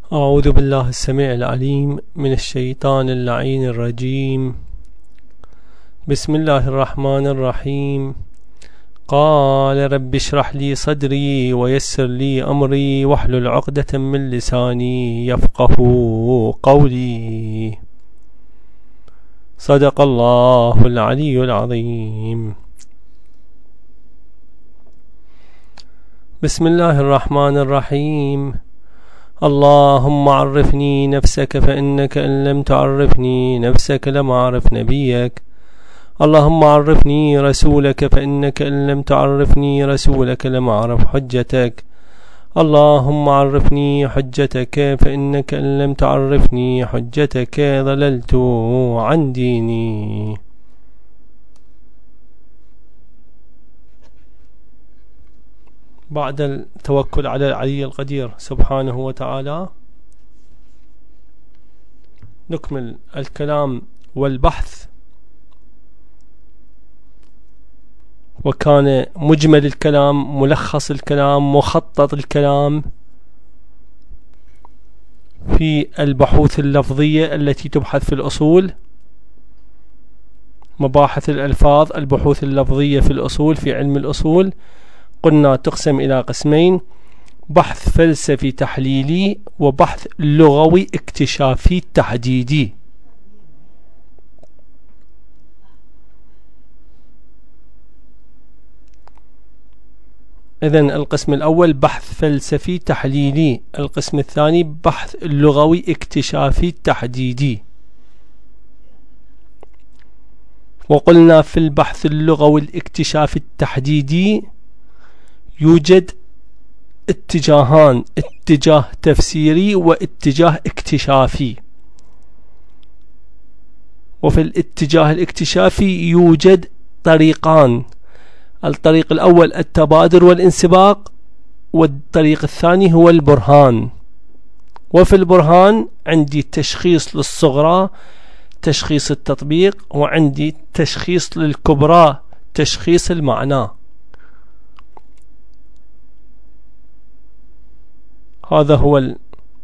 أعوذ بالله السميع العليم من الشيطان اللعين الرجيم. بسم الله الرحمن الرحيم. قال رب اشرح لي صدري ويسر لي أمري واحلل عقدة من لساني يفقه قولي. صدق الله العلي العظيم. بسم الله الرحمن الرحيم. اللهم عرفني نفسك فإنك إن لم تعرفني نفسك لم أعرف نبيك. اللهم عرفني رسولك فإنك إن لم تعرفني رسولك لم أعرف حجتك. اللهم عرفني حجتك فإنك إن لم تعرفني حجتك ضللت عن ديني. بعد التوكل على العلي القدير سبحانه وتعالى نكمل الكلام والبحث. وكان مجمل الكلام، ملخص الكلام، مخطط الكلام في البحوث اللفظية التي تبحث في الأصول، مباحث الألفاظ، البحوث اللفظية في الأصول، في علم الأصول. قلنا تقسم إلى قسمين: بحث فلسفي تحليلي وبحث لغوي اكتشافي تحديدي. إذن القسم الأول بحث فلسفي تحليلي، القسم الثاني بحث لغوي اكتشافي تحديدي. وقلنا في البحث اللغوي الاكتشافي التحديدي يوجد اتجاهان: اتجاه تفسيري واتجاه اكتشافي. وفي الاتجاه الاكتشافي يوجد طريقان: الطريق الأول التبادر والانسباق، والطريق الثاني هو البرهان. وفي البرهان عندي تشخيص للصغرى، تشخيص التطبيق، وعندي تشخيص للكبرى، تشخيص المعنى. هذا هو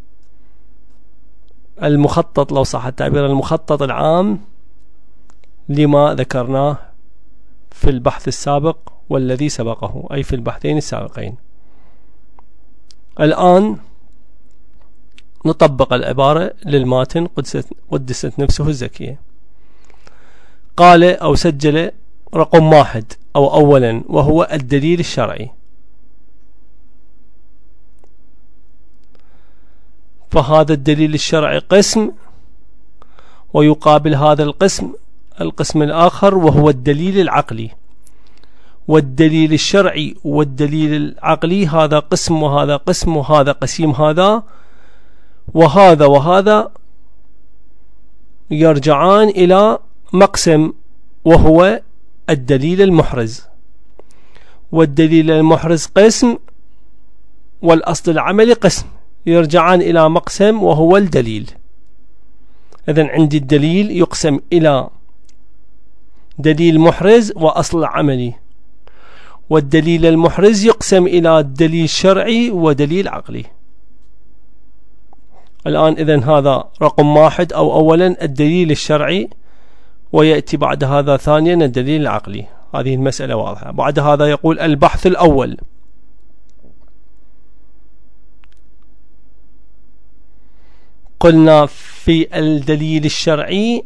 المخطط، لو صح التعبير، المخطط العام لما ذكرناه في البحث السابق والذي سبقه، أي في البحثين السابقين. الآن نطبق العبارة للماتن قدست نفسه الزكية. قال أو سجل رقم 1 أو أولا، وهو الدليل الشرعي. فهذا الدليل الشرعي قسم، ويقابل هذا القسم الآخر وهو الدليل العقلي. والدليل الشرعي والدليل العقلي هذا قسم وهذا قسم وهذا قسيم هذا، وهذا وهذا يرجعان إلى مقسم وهو الدليل المحرز. والدليل المحرز قسم، والأصل العملي قسم، يرجعان إلى مقسم وهو الدليل. إذن عندي الدليل يقسم إلى دليل محرز وأصل عملي، والدليل المحرز يقسم إلى دليل شرعي ودليل عقلي. الآن إذن هذا رقم 1 أو أولا الدليل الشرعي، ويأتي بعد هذا ثانيا الدليل العقلي. هذه المسألة واضحة. بعد هذا يقول البحث الأول. قلنا في الدليل الشرعي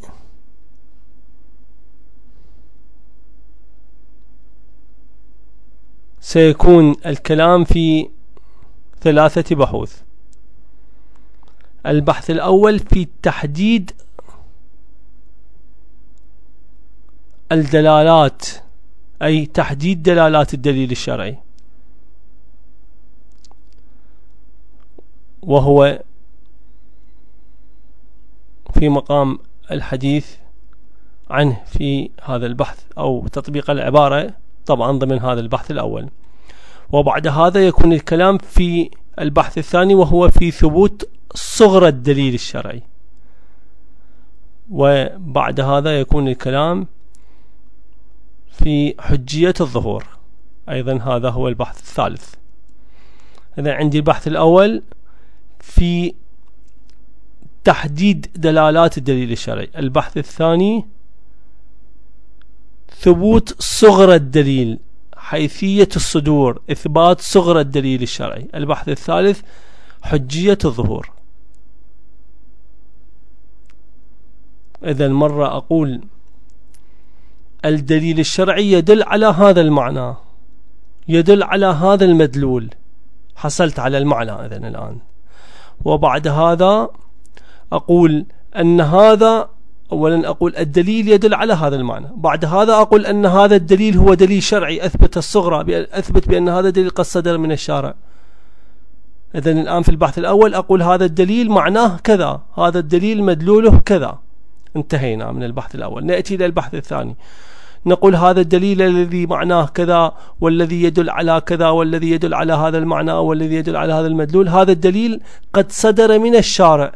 سيكون الكلام في 3 بحوث. البحث الأول في تحديد الدلالات، أي تحديد دلالات الدليل الشرعي، وهو في مقام الحديث عنه في هذا البحث أو تطبيق العبارة طبعا ضمن هذا البحث الأول. وبعد هذا يكون الكلام في البحث الثاني وهو في ثبوت صغر الدليل الشرعي. وبعد هذا يكون الكلام في حجية الظهور. أيضا هذا هو البحث الثالث. إذا عندي البحث الأول في تحديد دلالات الدليل الشرعي. البحث الثاني ثبوت صغر الدليل، حيثية الصدور، إثبات صغر الدليل الشرعي. البحث الثالث حجية الظهور. إذا مرة أقول الدليل الشرعي يدل على هذا المعنى، يدل على هذا المدلول، حصلت على المعنى إذن الآن. وبعد هذا أقول أن هذا، أولا أقول الدليل يدل على هذا المعنى، بعد هذا أقول أن هذا الدليل هو دليل شرعي، أثبت الصغرى، أثبت بأن هذا دليل قد صدر من الشارع. إذن الآن في البحث الأول أقول هذا الدليل معناه كذا، هذا الدليل مدلوله كذا. انتهينا من البحث الأول. نأتي إلى البحث الثاني، نقول هذا الدليل الذي معناه كذا، والذي يدل على كذا، والذي يدل على هذا المعنى، والذي يدل على هذا المدلول، هذا الدليل قد صدر من الشارع.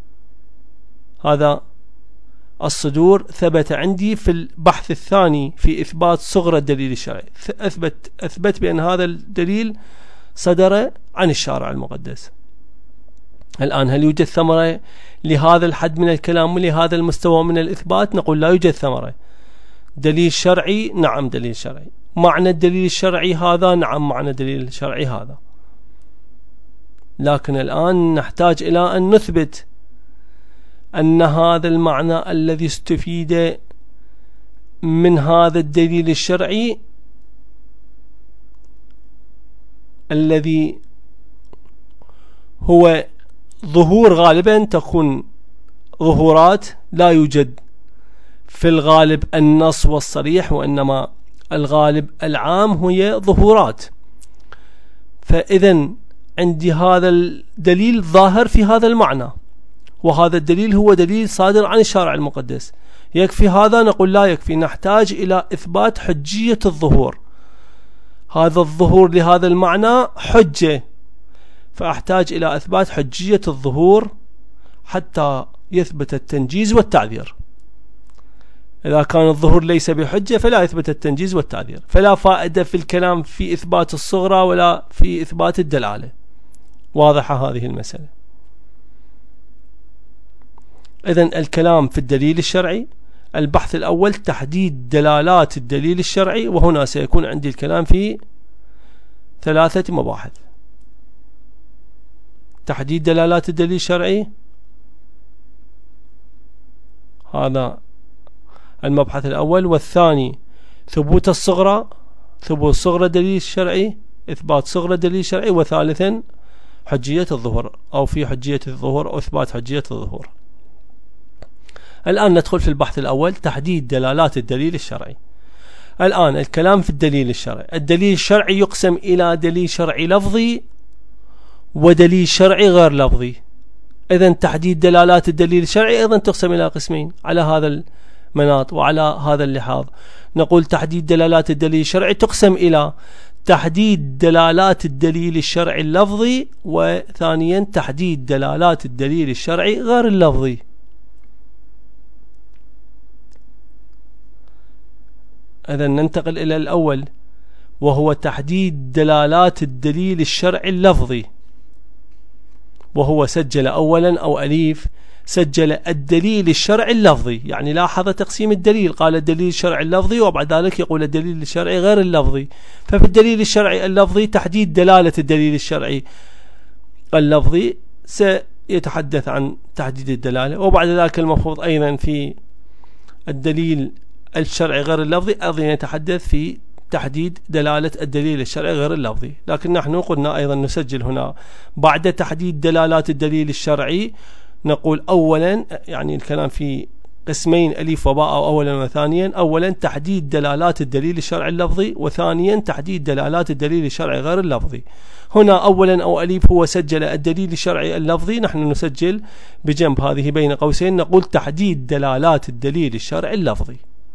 هذا الصدور ثبت عندي في البحث الثاني في إثبات صغر الدليل الشرعي، أثبت بأن هذا الدليل صدر عن الشارع المقدس. الآن هل يوجد ثمرة لهذا الحد من الكلام ولهذا المستوى من الإثبات؟ نقول لا يوجد ثمرة. دليل شرعي، نعم دليل شرعي. معنى الدليل الشرعي هذا، نعم معنى الدليل الشرعي هذا. لكن الآن نحتاج إلى أن نثبت أن هذا المعنى الذي استفيد من هذا الدليل الشرعي الذي هو ظهور، غالبا تكون ظهورات، لا يوجد في الغالب النص والصريح، وإنما الغالب العام هي ظهورات. فإذا عندي هذا الدليل ظاهر في هذا المعنى، وهذا الدليل هو دليل صادر عن الشارع المقدس. يكفي هذا؟ نقول لا يكفي، نحتاج إلى إثبات حجية الظهور. هذا الظهور لهذا المعنى حجة، فأحتاج إلى إثبات حجية الظهور حتى يثبت التنجيز والتعذير. إذا كان الظهور ليس بحجة فلا يثبت التنجيز والتعذير، فلا فائدة في الكلام في إثبات الصغرى ولا في إثبات الدلالة. واضحة هذه المسألة. إذن الكلام في الدليل الشرعي، البحث الأول تحديد دلالات الدليل الشرعي، وهنا سيكون عندي الكلام في 3 مباحث. تحديد دلالات الدليل الشرعي، هذا المبحث الأول. والثاني ثبوت الصغرى، ثبوت صغرى الدليل الشرعي، إثبات صغرى الدليل الشرعي. وثالثا حجية الظهور، أو في حجية الظهور أو إثبات حجية الظهور. الآن ندخل في البحث الأول، تحديد دلالات الدليل الشرعي. الآن الكلام في الدليل الشرعي. الدليل الشرعي يقسم إلى دليل شرعي لفظي ودليل شرعي غير لفظي. إذن تحديد دلالات الدليل الشرعي أيضا تقسم إلى قسمين على هذا المناط وعلى هذا اللحاظ. نقول تحديد دلالات الدليل الشرعي تقسم إلى تحديد دلالات الدليل الشرعي اللفظي، وثانيا تحديد دلالات الدليل الشرعي غير اللفظي. إذن ننتقل إلى الأول، وهو تحديد دلالات الدليل الشرعي اللفظي، وهو سجل أولا أو أليف، سجل الدليل الشرعي اللفظي. يعني لاحظ تقسيم الدليل، قال الدليل الشرعي اللفظي، وبعد ذلك يقول الدليل الشرعي غير اللفظي. ففي الدليل الشرعي اللفظي تحديد دلالة الدليل الشرعي اللفظي، سيتحدث عن تحديد الدلالة. وبعد ذلك المفروض أيضا في الدليل الشرعي غير اللفظي أيضا يتحدث في تحديد دلالة الدليل الشرعي غير اللفظي. لكن نحن قلنا أيضا نسجل هنا بعد تحديد دلالات الدليل الشرعي، نقول أولا، يعني الكلام في قسمين أليف وباء، أو أولا وثانيا. أولا تحديد دلالات الدليل الشرعي اللفظي، وثانيا تحديد دلالات الدليل الشرعي غير اللفظي. هنا أولا أو أليف هو سجل الدليل الشرعي اللفظي، نحن نسجل بجنب هذه بين قوسين نقول تحديد دلالات الدليل الشرعي اللفظي.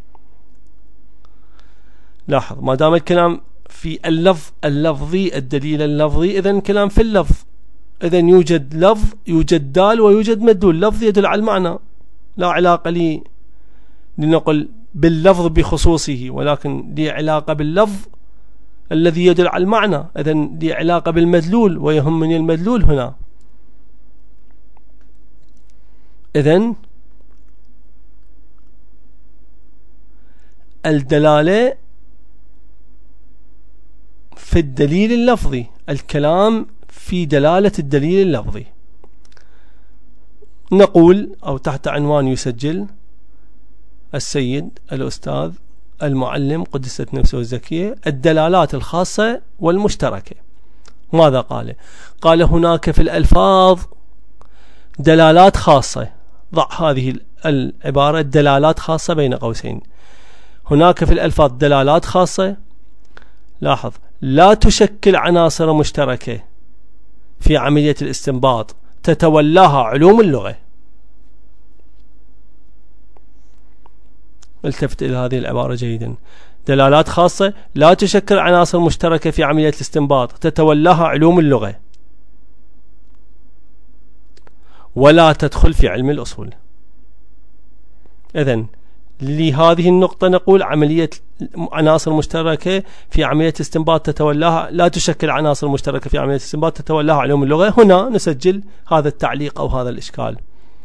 لاحظ ما دام الكلام في اللفظ اللفظي، الدليل اللفظي، إذن كلام في اللفظ. إذن يوجد لفظ، يوجد دال، ويوجد مدلول. لفظ يدل على المعنى، لا علاقة لي لنقل باللفظ بخصوصه، ولكن لي علاقة باللفظ الذي يدل على المعنى. إذن لي علاقة بالمدلول، ويهمني المدلول هنا. إذن الدلالة في الدليل اللفظي، الكلام في دلالة الدليل اللفظي. نقول أو تحت عنوان يسجل السيد الأستاذ المعلم قدست نفسه الزكية الدلالات الخاصة والمشتركة. ماذا قال؟ قال هناك في الألفاظ دلالات خاصة. ضع هذه العبارة دلالات خاصة بين قوسين. هناك في الألفاظ دلالات خاصة، لاحظ، لا تشكل عناصر مشتركة في عملية الاستنباط تتولاها علوم اللغة. التفت إلى هذه العبارة جيدا. دلالات خاصة لا تشكل عناصر مشتركة في عملية الاستنباط تتولاها علوم اللغة ولا تدخل في علم الأصول. إذن لهذه النقطة نقول عملية عناصر مشتركة في عملية استنباط تتولاها، لا تشكل عناصر مشتركة في عملية استنباط تتولاها علوم اللغة. هنا نسجل هذا التعليق أو هذا الإشكال.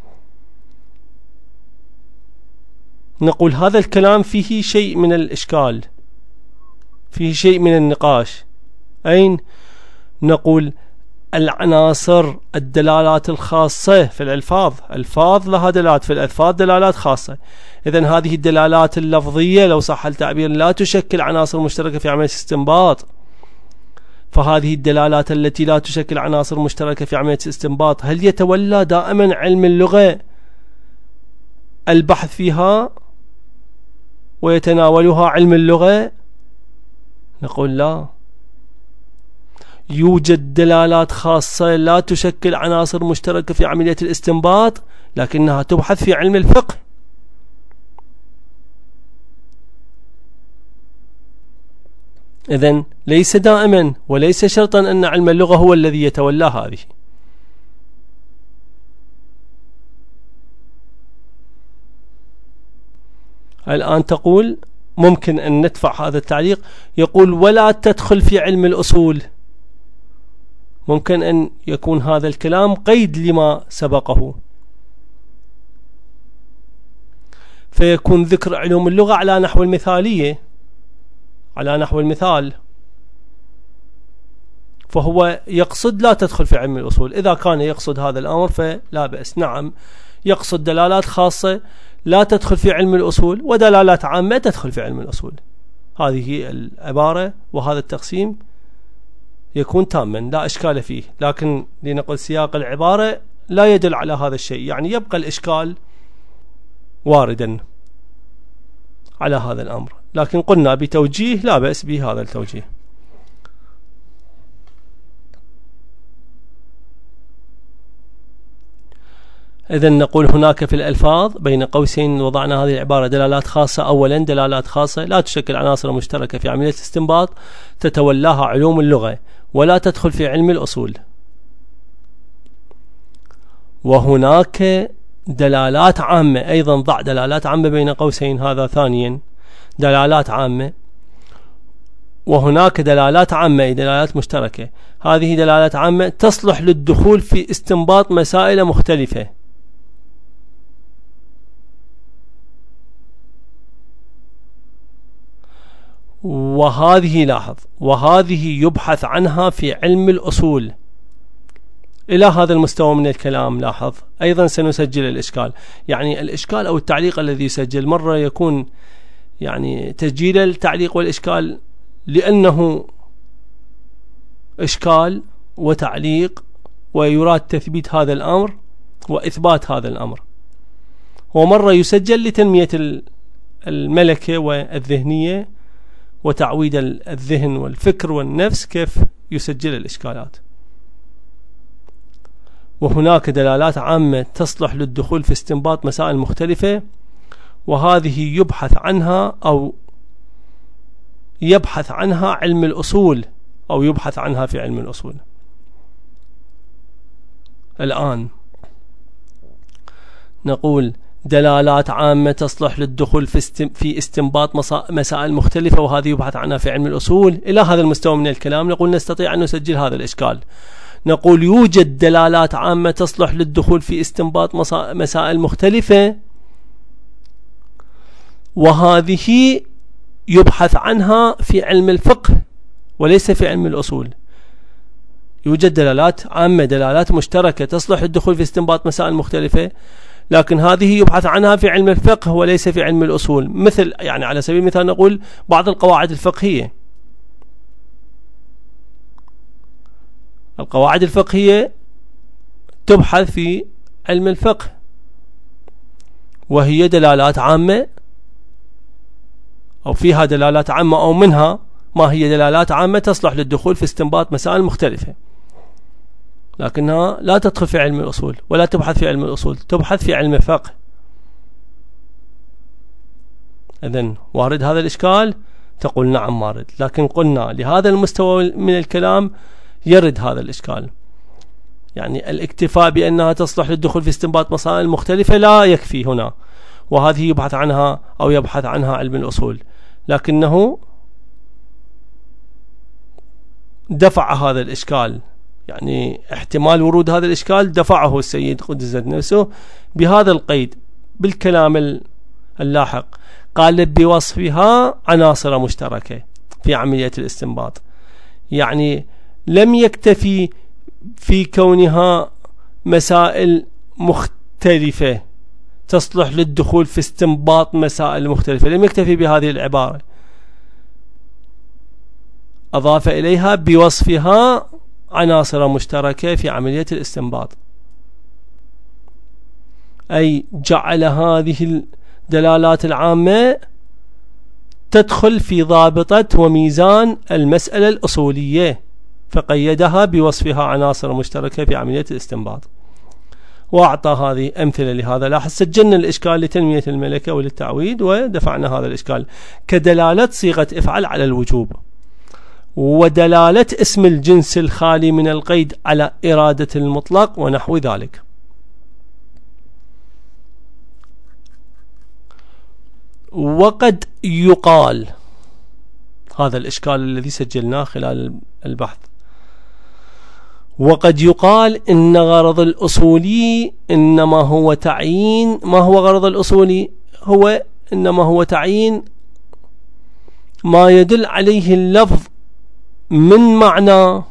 نقول هذا الكلام فيه شيء من الإشكال، فيه شيء من النقاش. أين؟ نقول العناصر الدلالات الخاصة في الألفاظ، ألفاظ لها دلالات، في الألفاظ دلالات خاصة. إذن هذه الدلالات اللفظية لو صح التعبير لا تشكل عناصر مشتركة في عملية الاستنباط. فهذه الدلالات التي لا تشكل عناصر مشتركة في عملية الاستنباط هل يتولى دائما علم اللغة البحث فيها ويتناولها علم اللغة؟ نقول لا، يوجد دلالات خاصة لا تشكل عناصر مشتركة في عملية الاستنباط لكنها تبحث في علم الفقه. إذن ليس دائما وليس شرطا أن علم اللغة هو الذي يتولى هذه. الآن تقول ممكن أن ندفع هذا التعليق، يقول ولا تدخل في علم الأصول. ممكن أن يكون هذا الكلام قيد لما سبقه، فيكون ذكر علوم اللغة على نحو المثالية، على نحو المثال، فهو يقصد لا تدخل في علم الأصول. إذا كان يقصد هذا الأمر فلا بأس. نعم، يقصد دلالات خاصة لا تدخل في علم الأصول ودلالات عامة تدخل في علم الأصول. هذه العبارة وهذا التقسيم يكون تاما لا إشكال فيه، لكن لنقل سياق العبارة لا يدل على هذا الشيء، يعني يبقى الإشكال واردا على هذا الأمر، لكن قلنا بتوجيه لا بأس بهذا التوجيه. إذن نقول هناك في الألفاظ بين قوسين وضعنا هذه العبارة دلالات خاصة. أولا دلالات خاصة لا تشكل عناصر مشتركة في عملية الاستنباط تتولاها علوم اللغة ولا تدخل في علم الأصول. وهناك دلالات عامة أيضا، ضع دلالات عامة بين قوسين، هذا ثانيا دلالات عامة. وهناك دلالات عامة دلالات مشتركة، هذه دلالات عامة تصلح للدخول في استنباط مسائل مختلفة. وهذه لاحظ، وهذه يبحث عنها في علم الأصول. إلى هذا المستوى من الكلام لاحظ أيضا سنسجل الإشكال، يعني الإشكال أو التعليق الذي يسجل مرة يكون يعني تسجيل التعليق والإشكال لأنه إشكال وتعليق ويراد تثبيت هذا الأمر وإثبات هذا الأمر، ومرة يسجل لتنمية الملكة والذهنية وتعويد الذهن والفكر والنفس كيف يسجل الإشكالات. وهناك دلالات عامة تصلح للدخول في استنباط مسائل مختلفة، وهذه يبحث عنها أو يبحث عنها علم الأصول أو يبحث عنها في علم الأصول. الآن نقول دلالات عامة تصلح للدخول في استنباط مسائل مختلفة، وهذه يبحث عنها في علم الأصول. إلى هذا المستوى من الكلام نقول نستطيع أن نسجل هذا الإشكال. نقول يوجد دلالات عامة تصلح للدخول في استنباط مسائل مختلفة، وهذه يبحث عنها في علم الفقه وليس في علم الأصول. يوجد دلالات عامة، دلالات مشتركة تصلح للدخول في استنباط مسائل مختلفة، لكن هذه يبحث عنها في علم الفقه وليس في علم الأصول. مثل يعني على سبيل المثال نقول بعض القواعد الفقهية، القواعد الفقهية تبحث في علم الفقه وهي دلالات عامة أو فيها دلالات عامة أو منها ما هي دلالات عامة تصلح للدخول في استنباط مسائل مختلفة، لكنها لا تدخل في علم الأصول ولا تبحث في علم الأصول، تبحث في علم الفقه. إذن وارد هذا الإشكال؟ تقول نعم وارد، لكن قلنا لهذا المستوى من الكلام يرد هذا الإشكال، يعني الاكتفاء بأنها تصلح للدخول في استنباط مسائل مختلفة لا يكفي هنا، وهذه يبحث عنها أو يبحث عنها علم الأصول، لكنه دفع هذا الإشكال، يعني احتمال ورود هذا الإشكال دفعه السيد قدس نفسه بهذا القيد بالكلام اللاحق، قال بوصفها عناصر مشتركة في عملية الاستنباط، يعني لم يكتفي في كونها مسائل مختلفة تصلح للدخول في استنباط مسائل مختلفة، لم يكتفي بهذه العبارة، أضاف إليها بوصفها عناصر مشتركة في عملية الاستنباط، أي جعل هذه الدلالات العامة تدخل في ضابطة وميزان المسألة الأصولية، فقيدها بوصفها عناصر مشتركة في عملية الاستنباط، وأعطى هذه أمثلة لهذا. لاحظ سجلنا الإشكال لتنمية الملكة وللتعويد ودفعنا هذا الإشكال كدلالة صيغة افعل على الوجوب، ودلالة اسم الجنس الخالي من القيد على إرادة المطلق ونحو ذلك. وقد يقال، هذا الإشكال الذي سجلناه خلال البحث، وقد يقال إن غرض الأصولي إنما هو تعيين، ما هو غرض الأصولي؟ هو إنما هو تعيين ما يدل عليه اللفظ من معنى،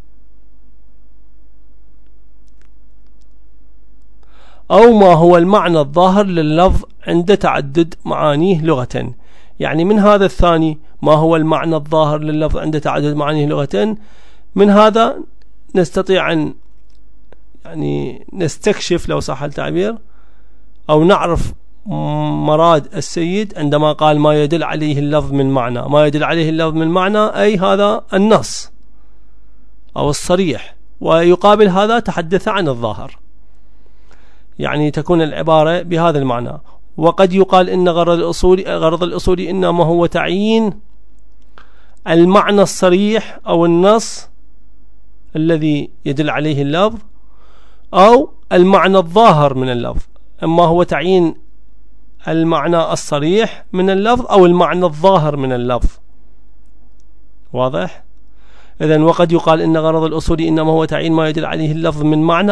أو ما هو المعنى الظاهر لللفظ عند تعدد معانيه لغة. يعني من هذا الثاني ما هو المعنى الظاهر لللفظ عند تعدد معانيه لغة، من هذا نستطيع أن يعني نستكشف لو صح التعبير أو نعرف مراد السيد عندما قال ما يدل عليه اللفظ من معنى. ما يدل عليه اللفظ من معنى أي هذا النص أو الصريح، ويقابل هذا تحدث عن الظاهر، يعني تكون العبارة بهذا المعنى. وقد يقال إن غرض الأصولي إنما هو تعيين المعنى الصريح أو النص الذي يدل عليه اللفظ، أو المعنى الظاهر من اللفظ، أما هو تعيين المعنى الصريح من اللفظ أو المعنى الظاهر من اللفظ. واضح؟ إذن وقد يقال إن غرض الأصولي إنما هو تعيين ما يدل عليه اللفظ من معنى،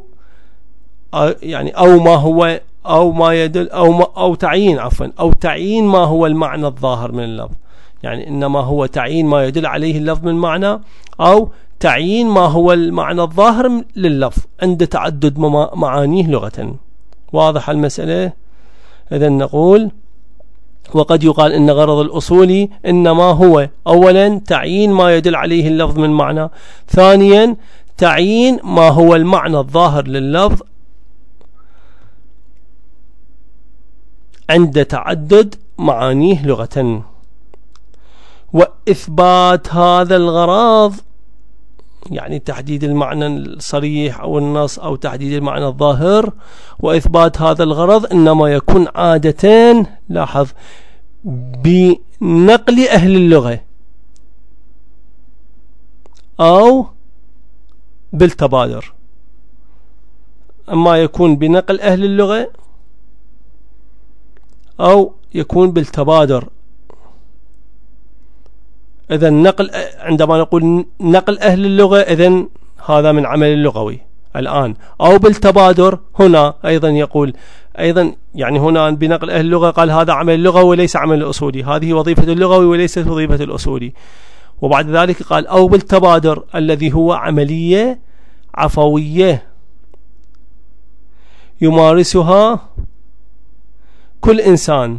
أو ما هو أو ما يدل أو تعيين أو تعيين ما هو المعنى الظاهر من اللفظ، يعني إنما هو تعيين ما يدل عليه اللفظ من معنى، أو تعيين ما هو المعنى الظاهر لللفظ عند تعدد معانيه لغة. واضح المسألة؟ إذن نقول وقد يقال إن غرض الأصولي إنما هو أولا تعيين ما يدل عليه اللفظ من معنى، ثانيا تعيين ما هو المعنى الظاهر لللفظ عند تعدد معانيه لغة. وإثبات هذا الغرض يعني تحديد المعنى الصريح أو النص أو تحديد المعنى الظاهر، وإثبات هذا الغرض إنما يكون عادة، لاحظ، بنقل أهل اللغة أو بالتبادر. أما يكون بنقل أهل اللغة أو يكون بالتبادر. إذن نقل، عندما نقول نقل أهل اللغة، إذن هذا من عمل اللغوي الآن، أو بالتبادر. هنا أيضا يقول أيضا يعني هنا بنقل أهل اللغة قال هذا عمل لغوي وليس عمل الأصولي، هذه وظيفة اللغوي وليست وظيفة الأصولي. وبعد ذلك قال أو بالتبادر الذي هو عملية عفوية يمارسها كل إنسان،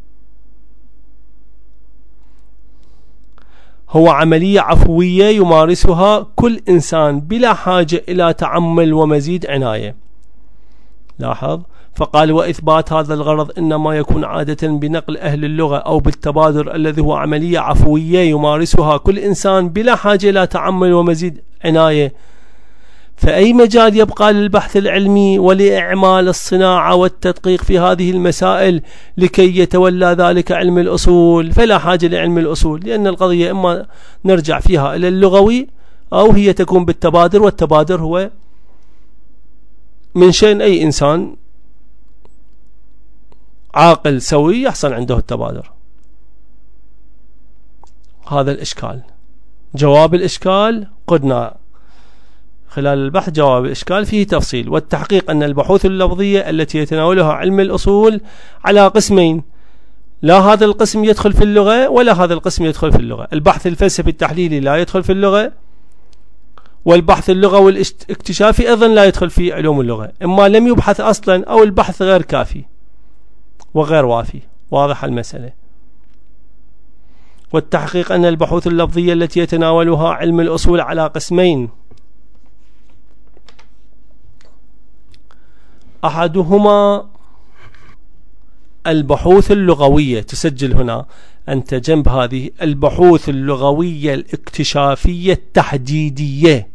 هو عملية عفوية يمارسها كل إنسان بلا حاجة إلى تعمل ومزيد عناية. لاحظ، فقال وإثبات هذا الغرض إنما يكون عادة بنقل أهل اللغة أو بالتبادر الذي هو عملية عفوية يمارسها كل إنسان بلا حاجة إلى تعمل ومزيد عناية. فأي مجال يبقى للبحث العلمي ولإعمال الصناعة والتدقيق في هذه المسائل لكي يتولى ذلك علم الأصول؟ فلا حاجة لعلم الأصول، لأن القضية إما نرجع فيها إلى اللغوي أو هي تكون بالتبادر، والتبادر هو من شأن أي إنسان عاقل سوي يحصل عنده التبادر. هذا الإشكال. جواب الإشكال قلنا خلال البحث جواب الإشكال فيه تفصيل. والتحقيق أن البحوث اللفظية التي يتناولها علم الأصول على قسمين، لا هذا القسم يدخل في اللغة ولا هذا القسم يدخل في اللغة. البحث الفلسفي التحليلي لا يدخل في اللغة، والبحث اللغوي والاكتشافي أيضا لا يدخل في علوم اللغة، إما لم يبحث أصلا أو البحث غير كافي وغير وافي. واضح المسألة. والتحقيق أن البحوث اللفظية التي يتناولها علم الأصول على قسمين، أحدهما البحوث اللغوية، تسجل هنا أنت جنب هذه البحوث اللغوية الاكتشافية التحديدية،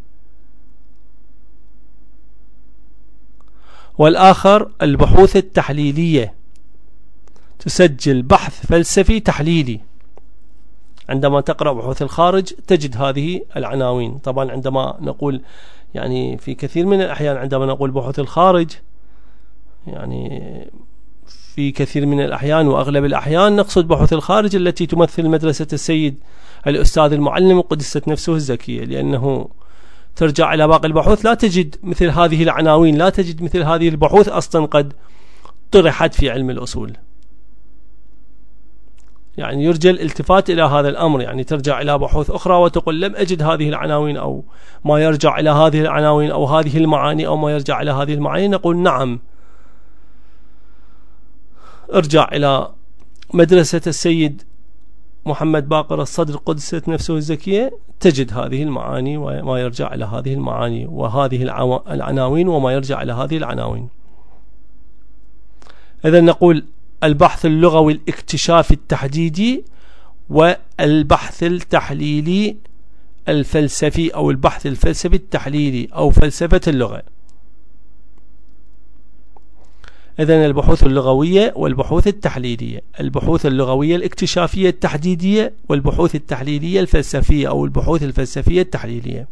والآخر البحوث التحليلية، تسجل بحث فلسفي تحليلي. عندما تقرأ بحوث الخارج تجد هذه العناوين. طبعا عندما نقول يعني في كثير من الأحيان عندما نقول بحوث الخارج يعني في كثير من الأحيان وأغلب الأحيان نقصد بحوث الخارج التي تمثل مدرسة السيد الأستاذ المعلم قدست نفسه الزكية، لأنه ترجع إلى باقي البحوث لا تجد مثل هذه العناوين، لا تجد مثل هذه البحوث أصلا قد طرحت في علم الأصول. يعني يرجى الالتفات إلى هذا الأمر، يعني ترجع إلى بحوث أخرى وتقول لم أجد هذه العناوين أو ما يرجع إلى هذه العناوين أو هذه المعاني أو ما يرجع إلى هذه المعاني، نقول نعم ارجع إلى مدرسة السيد محمد باقر الصدر قدست نفسه الزكية تجد هذه المعاني وما يرجع إلى هذه المعاني وهذه العناوين وما يرجع إلى هذه العناوين. إذن نقول البحث اللغوي الاكتشافي التحديدي والبحث التحليلي الفلسفي أو البحث الفلسفي التحليلي أو فلسفة اللغة. إذن البحوث اللغوية والبحوث التحليلية، البحوث اللغوية الاكتشافية التحديدية والبحوث التحليلية الفلسفية أو البحوث الفلسفية التحليلية.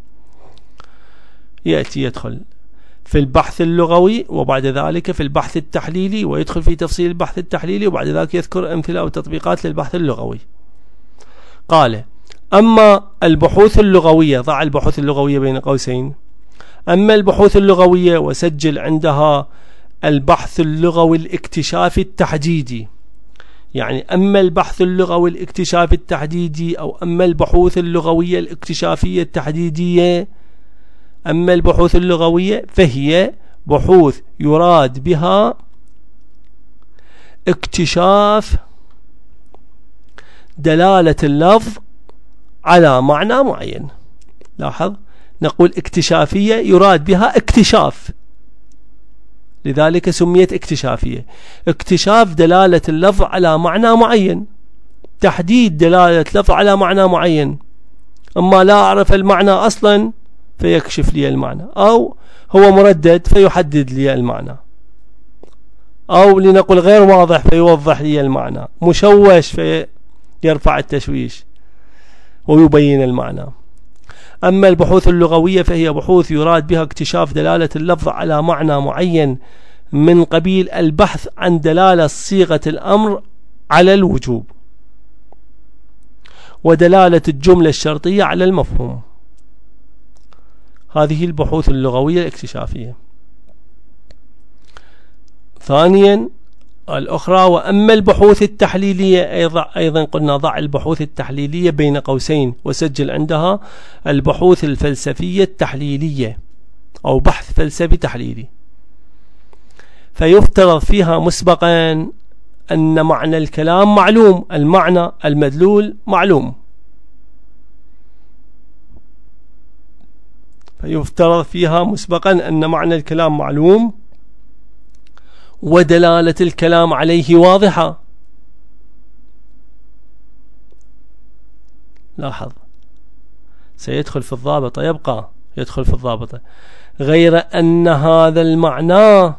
يأتي يدخل في البحث اللغوي وبعد ذلك في البحث التحليلي ويدخل في تفصيل البحث التحليلي وبعد ذلك يذكر أمثلة أو تطبيقات للبحث اللغوي. قال أما البحوث اللغوية، ضع البحوث اللغوية بين قوسين، أما البحوث اللغوية وسجل عندها البحث اللغوي الاكتشافي التحديدي، يعني أما البحث اللغوي الاكتشافي التحديدي أو أما البحوث اللغوية الاكتشافية التحديدية، أما البحوث اللغوية فهي بحوث يراد بها اكتشاف دلالة اللفظ على معنى معين. لاحظ، نقول اكتشافية يراد بها اكتشاف، لذلك سميت اكتشافية. اكتشاف دلالة اللفظ على معنى معين، تحديد دلالة لفظ على معنى معين، أما لا أعرف المعنى أصلا فيكشف لي المعنى، أو هو مردد فيحدد لي المعنى، أو لنقل غير واضح فيوضح لي المعنى، مشوش فيرفع التشويش ويبين المعنى. أما البحوث اللغوية فهي بحوث يراد بها اكتشاف دلالة اللفظ على معنى معين من قبيل البحث عن دلالة صيغة الأمر على الوجوب ودلالة الجملة الشرطية على المفهوم. هذه البحوث اللغوية الاكتشافية. ثانيا الأخرى، وأما البحوث التحليلية أيضا قلنا ضع البحوث التحليلية بين قوسين وسجل عندها البحوث الفلسفية التحليلية أو بحث فلسفي تحليلي. فيفترض فيها مسبقا أن معنى الكلام معلوم، المعنى المدلول معلوم. فيفترض فيها مسبقا أن معنى الكلام معلوم ودلالة الكلام عليه واضحة. لاحظ سيدخل في الضابطة، يبقى يدخل في الضابطة، غير أن هذا المعنى،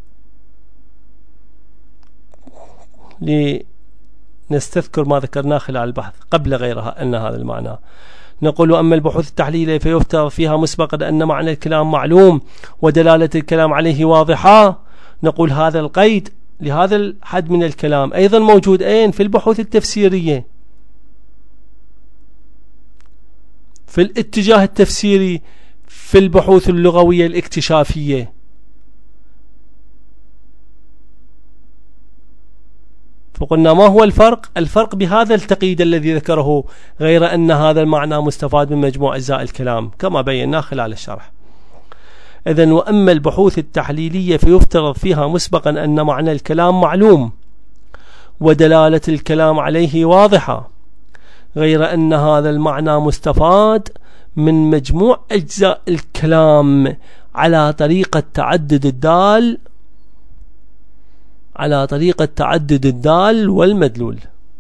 لنستذكر ما ذكرناه خلال البحث قبل غيرها، أن هذا المعنى نقول أما البحوث التحليلية فيفترض فيها مسبقا أن معنى الكلام معلوم ودلالة الكلام عليه واضحة. نقول هذا القيد لهذا الحد من الكلام أيضا موجود أين؟ في البحوث التفسيرية، في الاتجاه التفسيري، في البحوث اللغوية الاكتشافية. فقلنا ما هو الفرق؟ الفرق بهذا التقييد الذي ذكره، غير أن هذا المعنى مستفاد من مجموع أجزاء الكلام كما بينا خلال الشرح. إذن وأما البحوث التحليلية فيفترض فيها مسبقا أن معنى الكلام معلوم ودلالة الكلام عليه واضحة، غير أن هذا المعنى مستفاد من مجموع أجزاء الكلام على طريقة تعدد الدال والمدلول.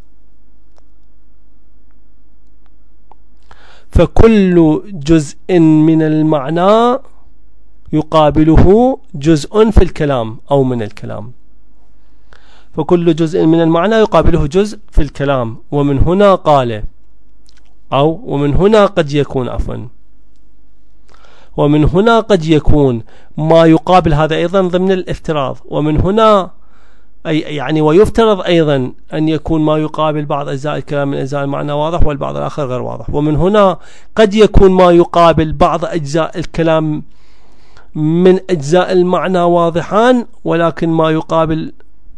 فكل جزء من المعنى يقابله جزء في الكلام أو من الكلام. فكل جزء من المعنى يقابله جزء في الكلام. ومن هنا قال، أو ومن هنا قد يكون، عفوا، ومن هنا قد يكون ما يقابل، هذا أيضا ضمن الافتراض. ومن هنا أي يعني ويفترض أيضا أن يكون ما يقابل بعض أجزاء الكلام من أجزاء المعنى واضح والبعض الآخر غير واضح. ومن هنا قد يكون ما يقابل بعض أجزاء الكلام من أجزاء المعنى واضحان، ولكن ما يقابل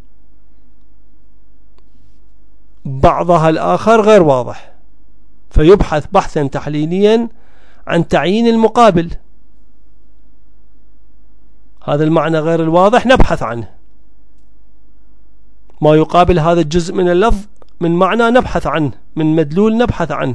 بعضها الآخر غير واضح. فيبحث بحثا تحليليا عن تعيين المقابل. هذا المعنى غير الواضح نبحث عنه، ما يقابل هذا الجزء من اللفظ من معنى نبحث عنه، من مدلول نبحث عنه.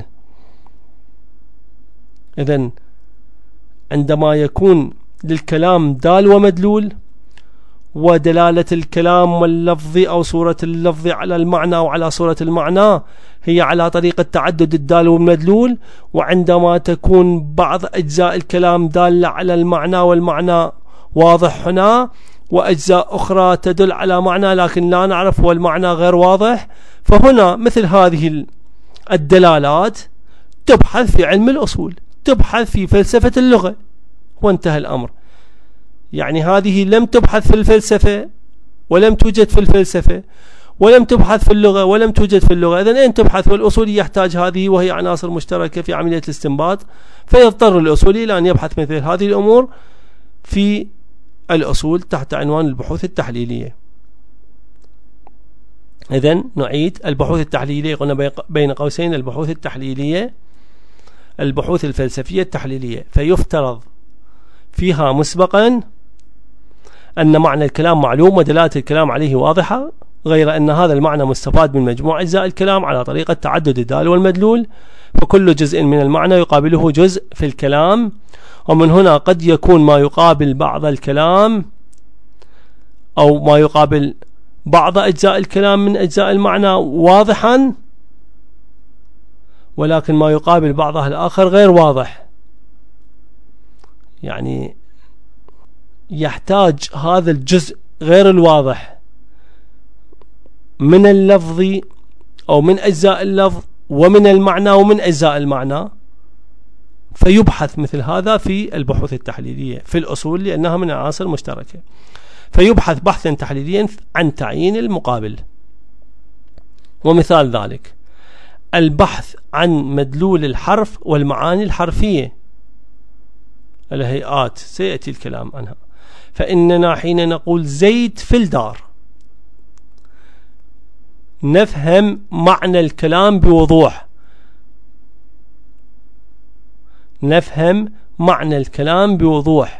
إذن عندما يكون للكلام دال ومدلول، ودلالة الكلام واللفظ أو صورة اللفظ على المعنى وعلى صورة المعنى هي على طريقة تعدد الدال والمدلول، وعندما تكون بعض أجزاء الكلام دالة على المعنى والمعنى واضح هنا، وأجزاء أخرى تدل على معنى لكن لا نعرف والمعنى غير واضح، فهنا مثل هذه الدلالات تبحث في علم الأصول، تبحث في فلسفة اللغة، وانتهى الأمر. يعني هذه لم تبحث في الفلسفة ولم توجد في الفلسفة، ولم تبحث في اللغة ولم توجد في اللغة. إذن أين تبحث؟ والأصولي يحتاج هذه وهي عناصر مشتركة في عملية الاستنباط، فيضطر الأصولي إلى أن يبحث مثل هذه الأمور في الأصول تحت عنوان البحوث التحليلية. إذن نعيد البحوث التحليلية، قلنا بين قوسين البحوث التحليلية، البحوث الفلسفية التحليلية، فيفترض فيها مسبقا أن معنى الكلام معلوم ودلالة الكلام عليه واضحة، غير أن هذا المعنى مستفاد من مجموع أجزاء الكلام على طريقة تعدد الدال والمدلول. فكل جزء من المعنى يقابله جزء في الكلام. ومن هنا قد يكون ما يقابل بعض الكلام أو ما يقابل بعض أجزاء الكلام من أجزاء المعنى واضحا، ولكن ما يقابل بعضها الآخر غير واضح. يعني يحتاج هذا الجزء غير الواضح من اللفظ أو من أجزاء اللفظ ومن المعنى ومن أجزاء المعنى، فيبحث مثل هذا في البحوث التحليلية في الأصول لأنها من عناصر مشتركة. فيبحث بحثا تحليليا عن تعيين المقابل. ومثال ذلك البحث عن مدلول الحرف والمعاني الحرفية. الهيئات سيأتي الكلام عنها. فإننا حين نقول زيد في الدار نفهم معنى الكلام بوضوح، نفهم معنى الكلام بوضوح.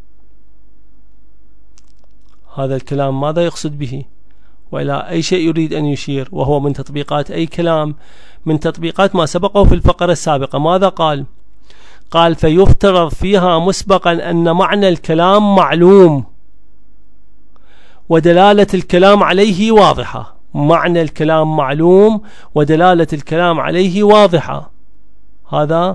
هذا الكلام ماذا يقصد به وإلى أي شيء يريد أن يشير، وهو من تطبيقات أي كلام، من تطبيقات ما سبقه في الفقرة السابقة. ماذا قال؟ قال فيفترض فيها مسبقا أن معنى الكلام معلوم ودلالة الكلام عليه واضحة. معنى الكلام معلوم ودلالة الكلام عليه واضحة، هذا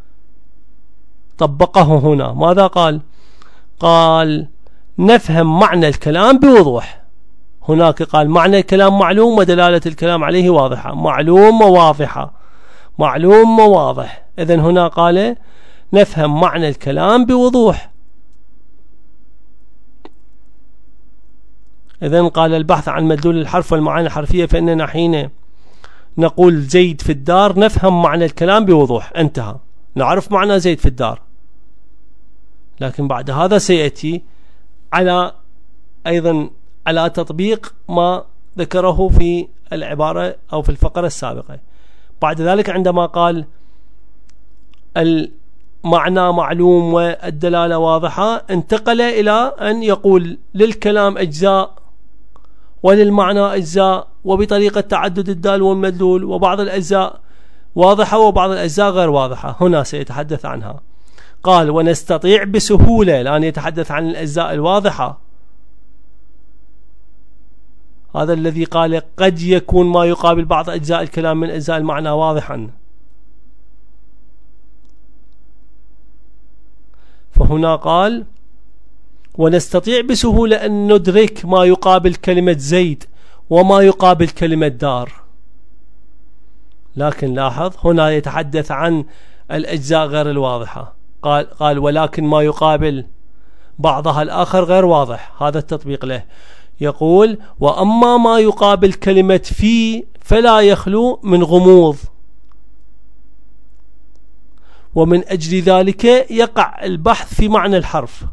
طبقه هنا. ماذا قال؟ قال نفهم معنى الكلام بوضوح. هناك قال معنى الكلام معلوم ودلالة الكلام عليه واضحة، معلوم وواضحة، معلوم وواضح. إذن هنا قال نفهم معنى الكلام بوضوح. إذن قال البحث عن مدلول الحرف والمعاني الحرفية، فإننا حين نقول زيد في الدار نفهم معنى الكلام بوضوح. انتهى، نعرف معنى زيد في الدار. لكن بعد هذا سيأتي على أيضا على تطبيق ما ذكره في العبارة أو في الفقرة السابقة. بعد ذلك عندما قال المعنى معلوم والدلالة واضحة، انتقل إلى أن يقول للكلام أجزاء وللمعنى أجزاء، وبطريقة تعدد الدال والمدلول، وبعض الأجزاء واضحة وبعض الأجزاء غير واضحة. هنا سيتحدث عنها. قال ونستطيع بسهولة، الآن يتحدث عن الأجزاء الواضحة. هذا الذي قال قد يكون ما يقابل بعض أجزاء الكلام من أجزاء المعنى واضحا. فهنا قال ونستطيع بسهولة أن ندرك ما يقابل كلمة زيد وما يقابل كلمة دار. لكن لاحظ هنا يتحدث عن الأجزاء غير الواضحة. قال ولكن ما يقابل بعضها الآخر غير واضح. هذا التطبيق له. يقول وأما ما يقابل كلمة في فلا يخلو من غموض، ومن أجل ذلك يقع البحث في معنى الحرف،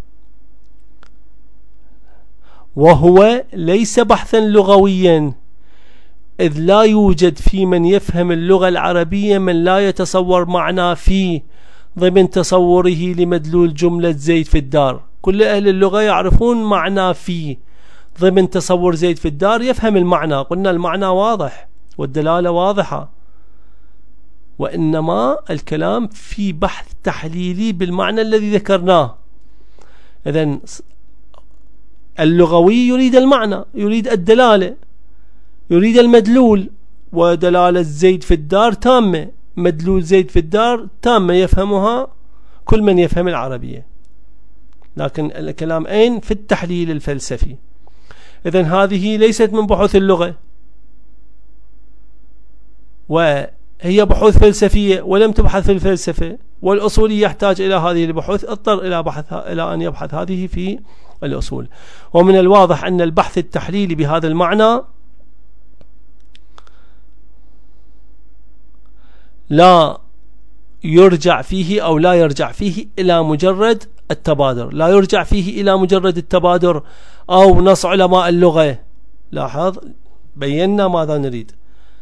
وهو ليس بحثا لغويا، إذ لا يوجد في من يفهم اللغة العربية من لا يتصور معنى في ضمن تصوره لمدلول جملة زيد في الدار. كل أهل اللغة يعرفون معنى في ضمن تصور زيد في الدار، يفهم المعنى. قلنا المعنى واضح والدلالة واضحة، وإنما الكلام في بحث تحليلي بالمعنى الذي ذكرناه. إذن اللغوي يريد المعنى، يريد الدلالة، يريد المدلول، ودلالة زيد في الدار تامة، مدلول زيد في الدار تامة يفهمها كل من يفهم العربية. لكن الكلام أين؟ في التحليل الفلسفي. إذن هذه ليست من بحوث اللغة، وهي بحوث فلسفية ولم تبحث في الفلسفة، والأصولي يحتاج إلى هذه البحوث، اضطر إلى أن يبحث هذه في الأصول. ومن الواضح أن البحث التحليلي بهذا المعنى لا يرجع فيه أو لا يرجع فيه إلى مجرد التبادر، لا يرجع فيه إلى مجرد التبادر أو نص علماء اللغة. لاحظ بينا ماذا نريد.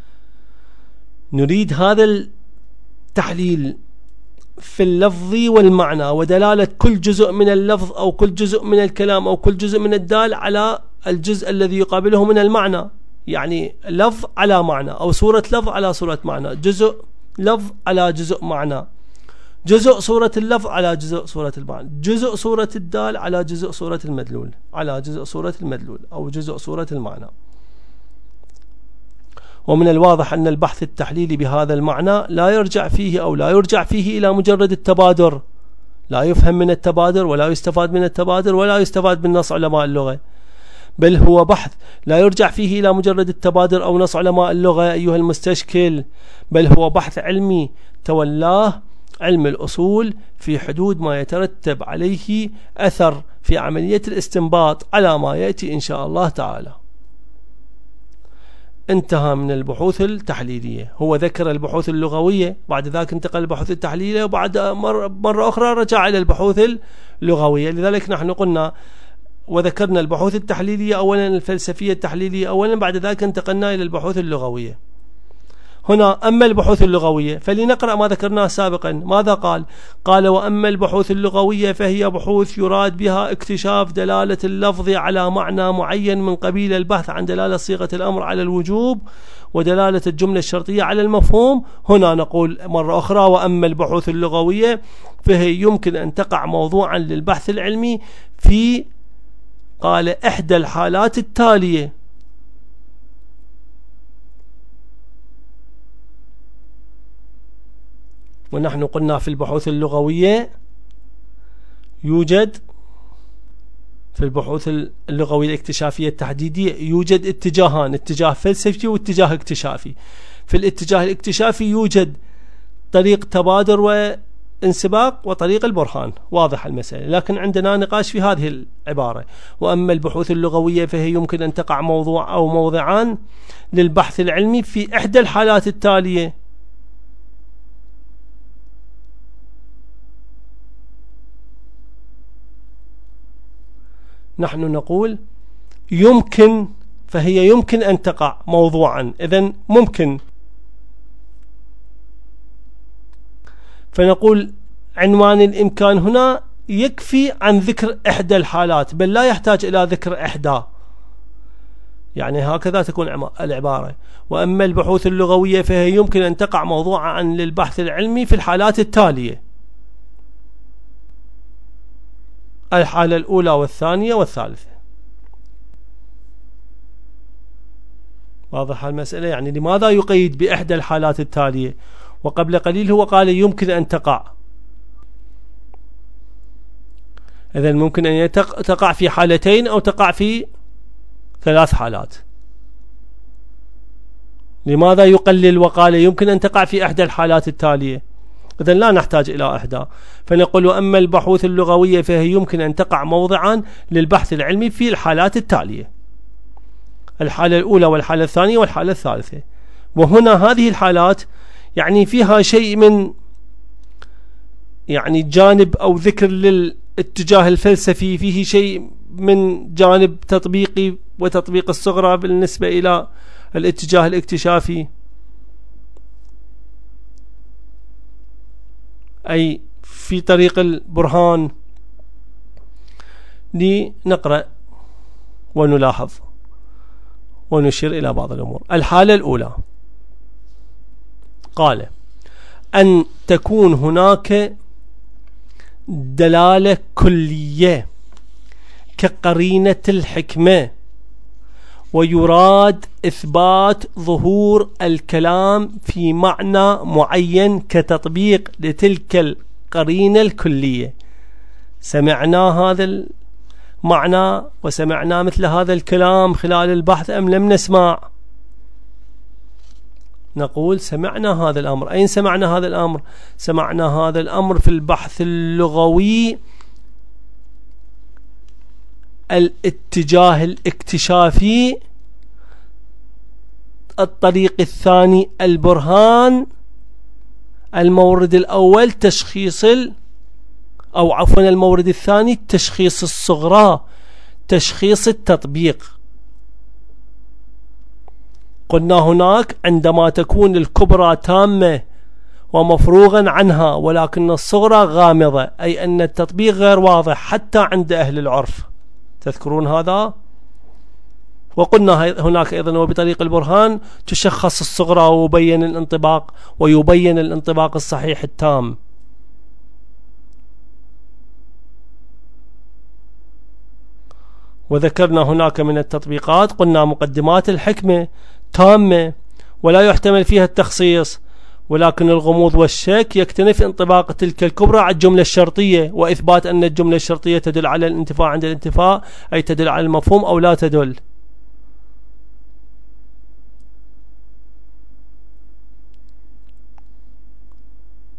نريد هذا التحليل في اللفظ والمعنى، ودلالة كل جزء من اللفظ أو كل جزء من الكلام أو كل جزء من الدال على الجزء الذي يقابله من المعنى. يعني لفظ على معنى، أو صورة لفظ على صورة معنى، جزء لفظ على جزء معنى، جزء صورة اللفظ على جزء صورة المعنى، جزء صورة الدال على جزء صورة المدلول، على جزء صورة المدلول أو جزء صورة المعنى. ومن الواضح أن البحث التحليلي بهذا المعنى لا يرجع فيه أو لا يرجع فيه إلى مجرد التبادر، لا يفهم من التبادر ولا يستفاد من التبادر ولا يستفاد من نص علماء اللغة، بل هو بحث لا يرجع فيه إلى مجرد التبادر أو نص علماء اللغة أيها المستشكل، بل هو بحث علمي تولاه علم الأصول في حدود ما يترتب عليه أثر في عملية الاستنباط على ما يأتي إن شاء الله تعالى. انتهى من البحوث التحليلية. هو ذكر البحوث اللغوية، بعد ذلك انتقل البحوث التحليلية، وبعد مرة أخرى رجع إلى البحوث اللغوية. لذلك نحن قلنا وذكرنا البحوث التحليلية أولا، الفلسفية التحليلية أولا، بعد ذلك انتقلنا إلى البحوث اللغوية. هنا أما البحوث اللغوية فلنقرأ ما ذكرناه سابقا. ماذا قال؟ قال: وأما البحوث اللغوية فهي بحوث يراد بها اكتشاف دلالة اللفظ على معنى معين من قبيل البحث عن دلالة صيغة الأمر على الوجوب ودلالة الجملة الشرطية على المفهوم. هنا نقول مرة أخرى: وأما البحوث اللغوية فهي يمكن أن تقع موضوعا للبحث العلمي في، قال، إحدى الحالات التالية. ونحن قلنا في البحوث اللغوية يوجد، في البحوث اللغوية الاكتشافية التحديدية يوجد اتجاهان: اتجاه فلسفي واتجاه اكتشافي. في الاتجاه الاكتشافي يوجد طريق تبادر وانسباق وطريق البرهان، واضح المسألة. لكن عندنا نقاش في هذه العبارة: وأما البحوث اللغوية فهي يمكن أن تقع موضوع أو موضعان للبحث العلمي في إحدى الحالات التالية. نحن نقول يمكن، فهي يمكن أن تقع موضوعا، إذن ممكن. فنقول عنوان الإمكان هنا يكفي عن ذكر إحدى الحالات، بل لا يحتاج إلى ذكر إحدى، يعني هكذا تكون العبارة: وأما البحوث اللغوية فهي يمكن أن تقع موضوعا للبحث العلمي في الحالات التالية: الحالة الأولى والثانية والثالثة. واضح المسألة؟ يعني لماذا يقيد بإحدى الحالات التالية؟ وقبل قليل هو قال يمكن أن تقع، إذن ممكن أن تقع في حالتين أو تقع في 3 حالات. لماذا يقلل وقال يمكن أن تقع في إحدى الحالات التالية؟ إذن لا نحتاج إلى إحدى. فنقول: وأما البحوث اللغوية فهي يمكن أن تقع موضعا للبحث العلمي في الحالات التالية: الحالة الأولى والحالة الثانية والحالة الثالثة. وهنا هذه الحالات يعني فيها شيء من يعني جانب أو ذكر للاتجاه الفلسفي، فيه شيء من جانب تطبيقي وتطبيق الصغرى بالنسبة إلى الاتجاه الاكتشافي، أي في طريق البرهان. لنقرأ ونلاحظ ونشير إلى بعض الأمور. الحالة الأولى قال: أن تكون هناك دلالة كلية كقرينة الحكمة، ويراد إثبات ظهور الكلام في معنى معين كتطبيق لتلك القرينة الكلية. سمعنا هذا المعنى وسمعنا مثل هذا الكلام خلال البحث أم لم نسمع؟ نقول سمعنا هذا الأمر. أين سمعنا هذا الأمر؟ سمعنا هذا الأمر في البحث اللغوي الاتجاه الاكتشافي، الطريق الثاني البرهان، المورد الأول تشخيص أو عفوا المورد الثاني تشخيص الصغرى، تشخيص التطبيق. قلنا هناك عندما تكون الكبرى تامة ومفروغا عنها ولكن الصغرى غامضة، أي أن التطبيق غير واضح حتى عند أهل العرف. تذكرون هذا؟ وقلنا هناك أيضا وبطريق البرهان تشخص الصغرى ويبين الانطباق، ويبين الانطباق الصحيح التام. وذكرنا هناك من التطبيقات، قلنا مقدمات الحكمة تامة ولا يحتمل فيها التخصيص، ولكن الغموض والشك يكتنف في انطباق تلك الكبرى على الجملة الشرطية، وإثبات أن الجملة الشرطية تدل على الانتفاع عند الانتفاء، أي تدل على المفهوم أو لا تدل.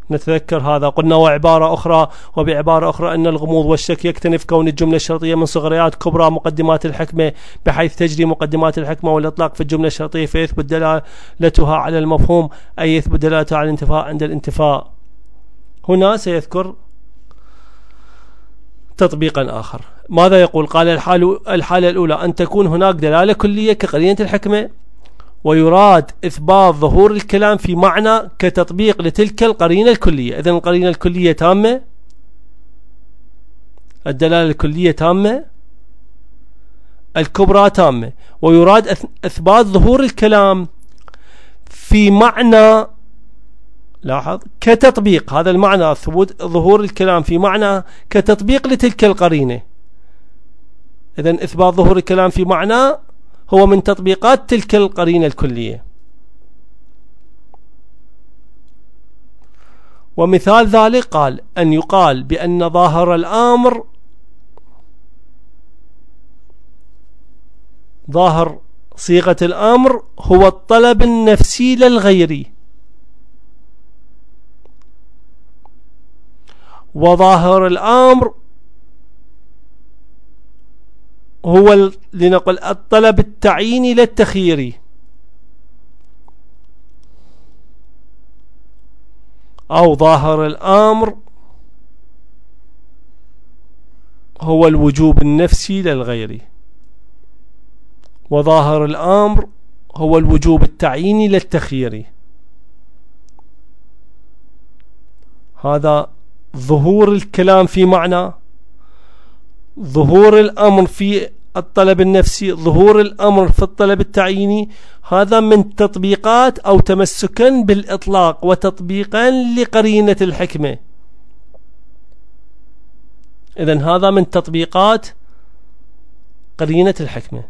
نتذكر هذا. قلنا وعبارة أخرى، وبعبارة أخرى أن الغموض والشك يكتنف كون الجملة الشرطية من صغريات كبرى مقدمات الحكمة، بحيث تجري مقدمات الحكمة والإطلاق في الجملة الشرطية فيثبت دلالتها على المفهوم، أي يثبت دلالتها على الانتفاء عند الانتفاء. هنا سيذكر تطبيقا آخر. ماذا يقول؟ قال الحالة الأولى أن تكون هناك دلالة كلية كقرينة الحكمة، ويراد إثبات ظهور الكلام في معنى كتطبيق لتلك القرينة الكلية. إذن القرينة الكلية تامة، الدلالة الكلية تامة، الكبرى تامة، ويراد إثبات ظهور الكلام في معنى، لاحظ، كتطبيق، هذا المعنى ثبوت ظهور الكلام في معنى كتطبيق لتلك القرينة. إذن إثبات ظهور الكلام في معنى هو من تطبيقات تلك القرينة الكلية. ومثال ذلك قال أن يقال بأن ظاهر الأمر، ظاهر صيغة الأمر هو الطلب النفسي للغيري، وظاهر الأمر هو لنقل الطلب التعييني للتخييري، أو ظاهر الأمر هو الوجوب النفسي للغيري، وظاهر الأمر هو الوجوب التعييني للتخييري. هذا ظهور الكلام في معنى، ظهور الأمر في الطلب النفسي، ظهور الأمر في الطلب التعييني، هذا من تطبيقات أو تمسكا بالإطلاق وتطبيقا لقرينة الحكمة. إذن هذا من تطبيقات قرينة الحكمة.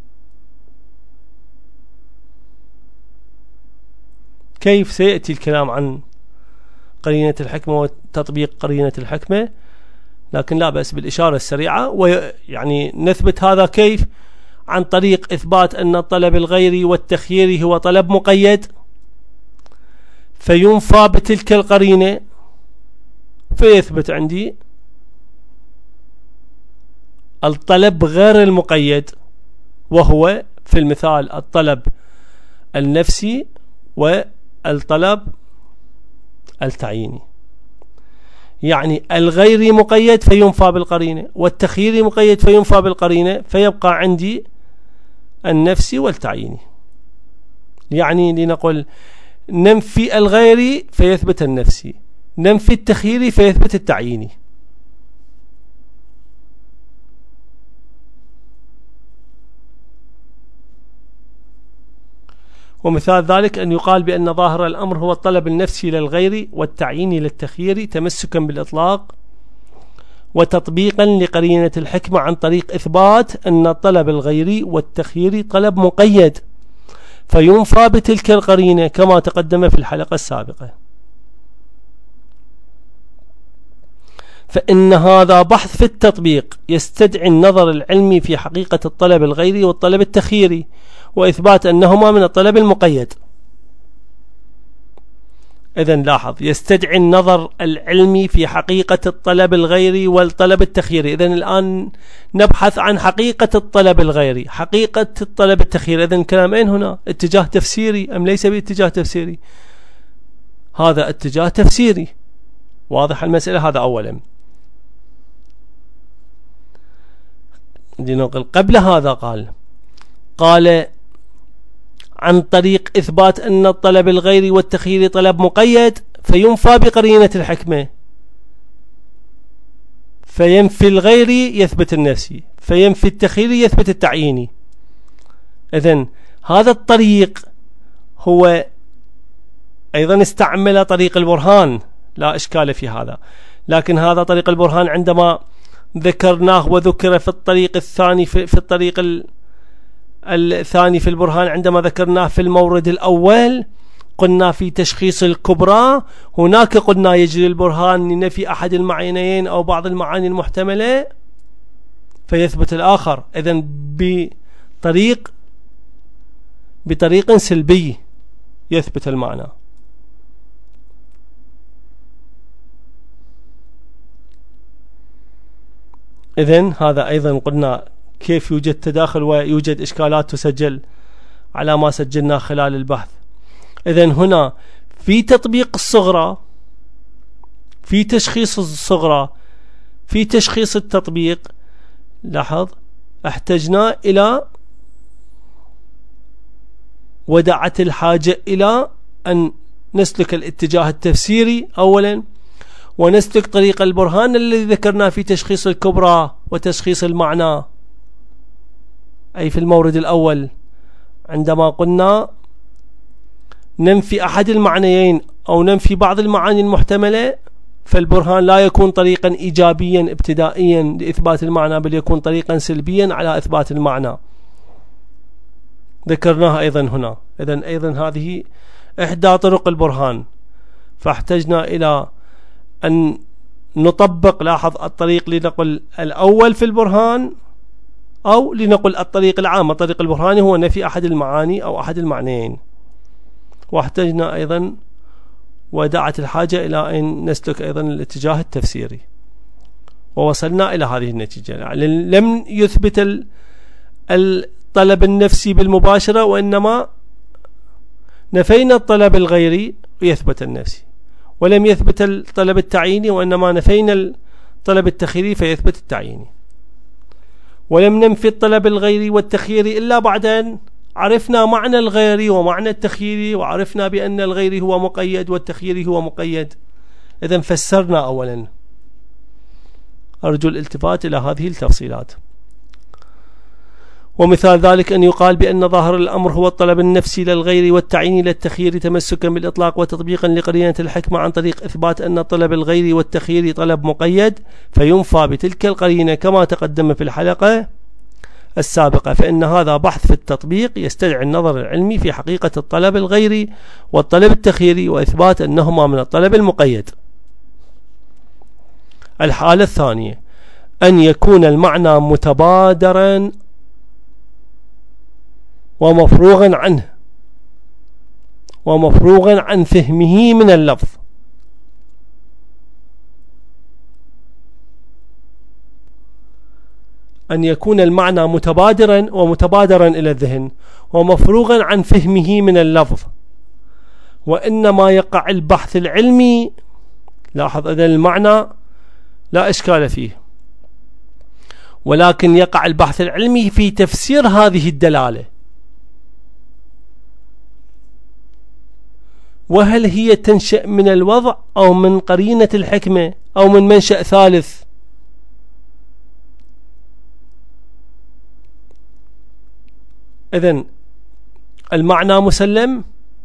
كيف سيأتي الكلام عن قرينة الحكمة وتطبيق قرينة الحكمة، لكن لا بأس بالإشارة السريعة. ويعني نثبت هذا كيف؟ عن طريق إثبات أن الطلب الغيري والتخييري هو طلب مقيد، فينفى بتلك القرينة، فيثبت عندي الطلب غير المقيد، وهو في المثال الطلب النفسي والطلب التعييني. يعني الغيري مقيد فينفى بالقرينة، والتخييري مقيد فينفى بالقرينة، فيبقى عندي النفسي والتعييني. يعني لنقول ننفي الغيري فيثبت النفسي، ننفي التخييري فيثبت التعييني. ومثال ذلك أن يقال بأن ظاهر الأمر هو الطلب النفسي للغير والتعييني للتخيير، تمسكا بالإطلاق وتطبيقا لقرينة الحكمة، عن طريق إثبات أن الطلب الغيري والتخييري طلب مقيد، فينفى بتلك القرينة كما تقدم في الحلقة السابقة. فإن هذا بحث في التطبيق يستدعي النظر العلمي في حقيقة الطلب الغيري والطلب التخييري، وإثبات أنهما من الطلب المقيد. إذن لاحظ، يستدعي النظر العلمي في حقيقة الطلب الغيري والطلب التخييري. إذن الآن نبحث عن حقيقة الطلب الغيري، حقيقة الطلب التخييري. إذن كلامين هنا، اتجاه تفسيري أم ليس باتجاه تفسيري؟ هذا اتجاه تفسيري، واضح المسألة. هذا أولا. قبل هذا قال عن طريق إثبات أن الطلب الغيري والتخييري طلب مقيد، فينفى بقرينة الحكمة، فينفي الغيري يثبت النفسي، فينفي التخييري يثبت التعييني. إذن هذا الطريق هو أيضا استعمل طريق البرهان، لا إشكال في هذا، لكن هذا طريق البرهان عندما ذكرناه وذكر في الطريق الثاني في الطريق الثاني في البرهان، عندما ذكرناه في المورد الأول قلنا في تشخيص الكبرى، هناك قلنا يجري البرهان لنفي أحد المعينين أو بعض المعاني المحتملة فيثبت الآخر. إذن بطريق سلبي يثبت المعنى. إذن هذا أيضا قلنا كيف يوجد تداخل ويوجد إشكالات تسجل على ما سجلنا خلال البحث. إذن هنا في تطبيق الصغرى، في تشخيص الصغرى، في تشخيص التطبيق، لاحظ احتجنا إلى ودعت الحاجة إلى أن نسلك الاتجاه التفسيري أولا، ونسلك طريق البرهان الذي ذكرناه في تشخيص الكبرى وتشخيص المعنى، أي في المورد الأول عندما قلنا ننفي أحد المعنيين أو ننفي بعض المعاني المحتملة، فالبرهان لا يكون طريقا إيجابيا ابتدائيا لإثبات المعنى، بل يكون طريقا سلبيا على إثبات المعنى، ذكرناها أيضا هنا. إذن أيضا هذه إحدى طرق البرهان، فاحتجنا إلى أن نطبق، لاحظ الطريق لنقل الأول في البرهان أو لنقل الطريق العام. الطريق البرهاني هو نفي أحد المعاني أو أحد المعنيين، واحتجنا أيضا ودعت الحاجة إلى أن نسلك أيضا الاتجاه التفسيري، ووصلنا إلى هذه النتيجة. يعني لم يثبت الطلب النفسي بالمباشرة، وإنما نفينا الطلب الغيري ويثبت النفسي، ولم يثبت الطلب التعييني، وإنما نفينا الطلب التخييري فيثبت التعييني، ولم ننفي الطلب الغيري والتخييري إلا بعد أن عرفنا معنى الغيري ومعنى التخييري، وعرفنا بأن الغيري هو مقيد والتخييري هو مقيد. إذن فسرنا أولا. أرجو الالتفات إلى هذه التفصيلات. ومثال ذلك أن يقال بأن ظاهر الأمر هو الطلب النفسي للغير والتعيين للتخيير تمسكا بالإطلاق وتطبيقا لقرينة الحكمة عن طريق إثبات أن طلب الغير والتخيير طلب مقيد، فينفى بتلك القرينة كما تقدم في الحلقة السابقة. فإن هذا بحث في التطبيق يستدعي النظر العلمي في حقيقة الطلب الغيري والطلب التخييري وإثبات أنهما من الطلب المقيد. الحالة الثانية أن يكون المعنى متبادرا ومفروغا عنه ومفروغا عن فهمه من اللفظ. أن يكون المعنى متبادرا ومتبادرا إلى الذهن ومفروغا عن فهمه من اللفظ، وإنما يقع البحث العلمي، لاحظ أن المعنى لا إشكال فيه، ولكن يقع البحث العلمي في تفسير هذه الدلالة، وهل هي تنشأ من الوضع أو من قرينة الحكمة أو من منشأ ثالث. إذن المعنى مسلم،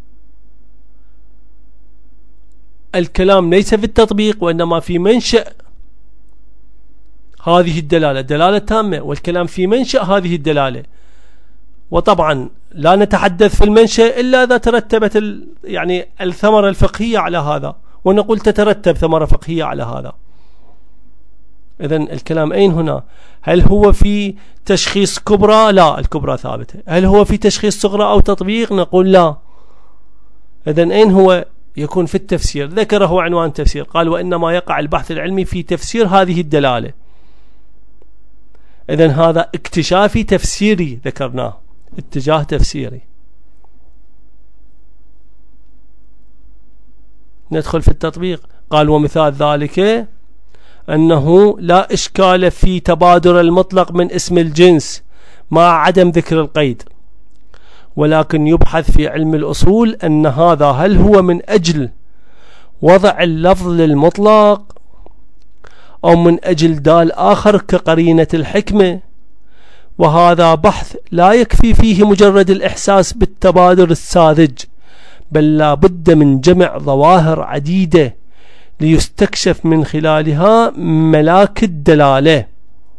الكلام ليس في التطبيق وإنما في منشأ هذه الدلالة، دلالة تامة، والكلام في منشأ هذه الدلالة. وطبعا لا نتحدث في المنشأ إلا إذا ترتبت يعني الثمرة الفقهية على هذا، ونقول تترتب ثمرة فقهية على هذا. إذن الكلام أين هنا؟ هل هو في تشخيص كبرى؟ لا، الكبرى ثابتة. هل هو في تشخيص صغرى أو تطبيق؟ نقول لا. إذن أين هو؟ يكون في التفسير. ذكره عنوان تفسير، قال وإنما يقع البحث العلمي في تفسير هذه الدلالة. إذن هذا اكتشافي تفسيري ذكرناه، اتجاه تفسيري. ندخل في التطبيق. قال ومثال ذلك أنه لا إشكال في تبادر المطلق من اسم الجنس مع عدم ذكر القيد، ولكن يبحث في علم الأصول أن هذا هل هو من أجل وضع اللفظ للمطلق أو من أجل دال آخر كقرينة الحكمة. وهذا بحث لا يكفي فيه مجرد الإحساس بالتبادر الساذج، بل لا بد من جمع ظواهر عديدة ليستكشف من خلالها ملاك الدلالة.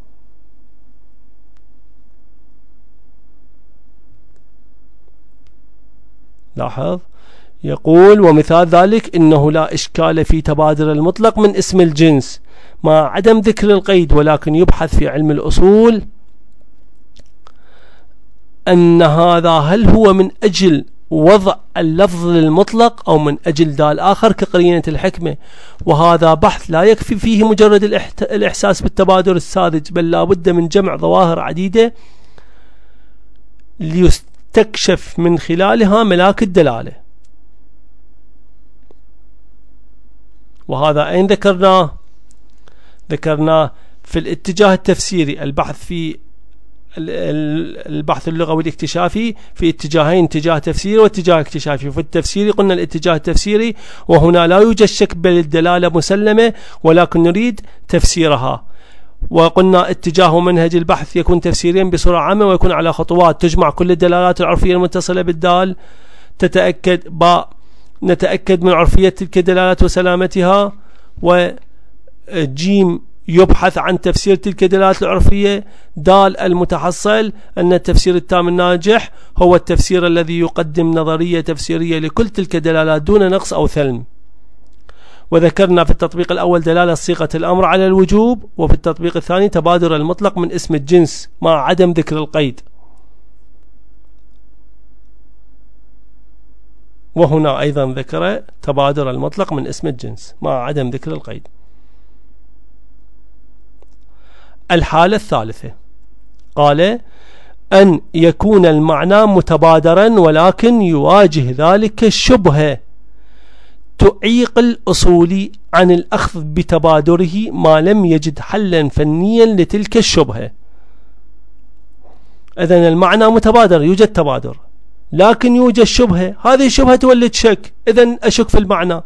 لاحظ يقول ومثال ذلك إنه لا إشكال في تبادر المطلق من اسم الجنس مع عدم ذكر القيد، ولكن يبحث في علم الأصول أن هذا هل هو من أجل وضع اللفظ المطلق أو من أجل دال آخر كقرينة الحكمة. وهذا بحث لا يكفي فيه مجرد الإحساس بالتبادر الساذج، بل لا بد من جمع ظواهر عديدة ليستكشف من خلالها ملاك الدلالة. وهذا أين ذكرناه في الاتجاه التفسيري، البحث اللغوي الاكتشافي في اتجاهين، اتجاه تفسيري واتجاه اكتشافي. في التفسيري قلنا الاتجاه التفسيري، وهنا لا يوجد شك بل الدلالة مسلمة ولكن نريد تفسيرها. وقلنا اتجاه منهج البحث يكون تفسيريا بصورة عامة، ويكون على خطوات تجمع كل الدلالات العرفية المتصلة بالدال، نتأكد من عرفية تلك الدلالات وسلامتها. وجيم يبحث عن تفسير تلك الدلالات العرفية. دال المتحصل أن التفسير التام الناجح هو التفسير الذي يقدم نظرية تفسيرية لكل تلك الدلالات دون نقص أو ثلم. وذكرنا في التطبيق الأول دلالة صيغة الأمر على الوجوب، وفي التطبيق الثاني تبادر المطلق من اسم الجنس مع عدم ذكر القيد. وهنا أيضا ذكر تبادر المطلق من اسم الجنس مع عدم ذكر القيد. الحالة الثالثة قال أن يكون المعنى متبادرا ولكن يواجه ذلك الشبهة تعيق الأصول عن الأخذ بتبادره ما لم يجد حلا فنيا لتلك الشبهة. إذن المعنى متبادر، يوجد تبادر، لكن يوجد شبهة، هذه الشبهة تولد شك، إذن أشك في المعنى.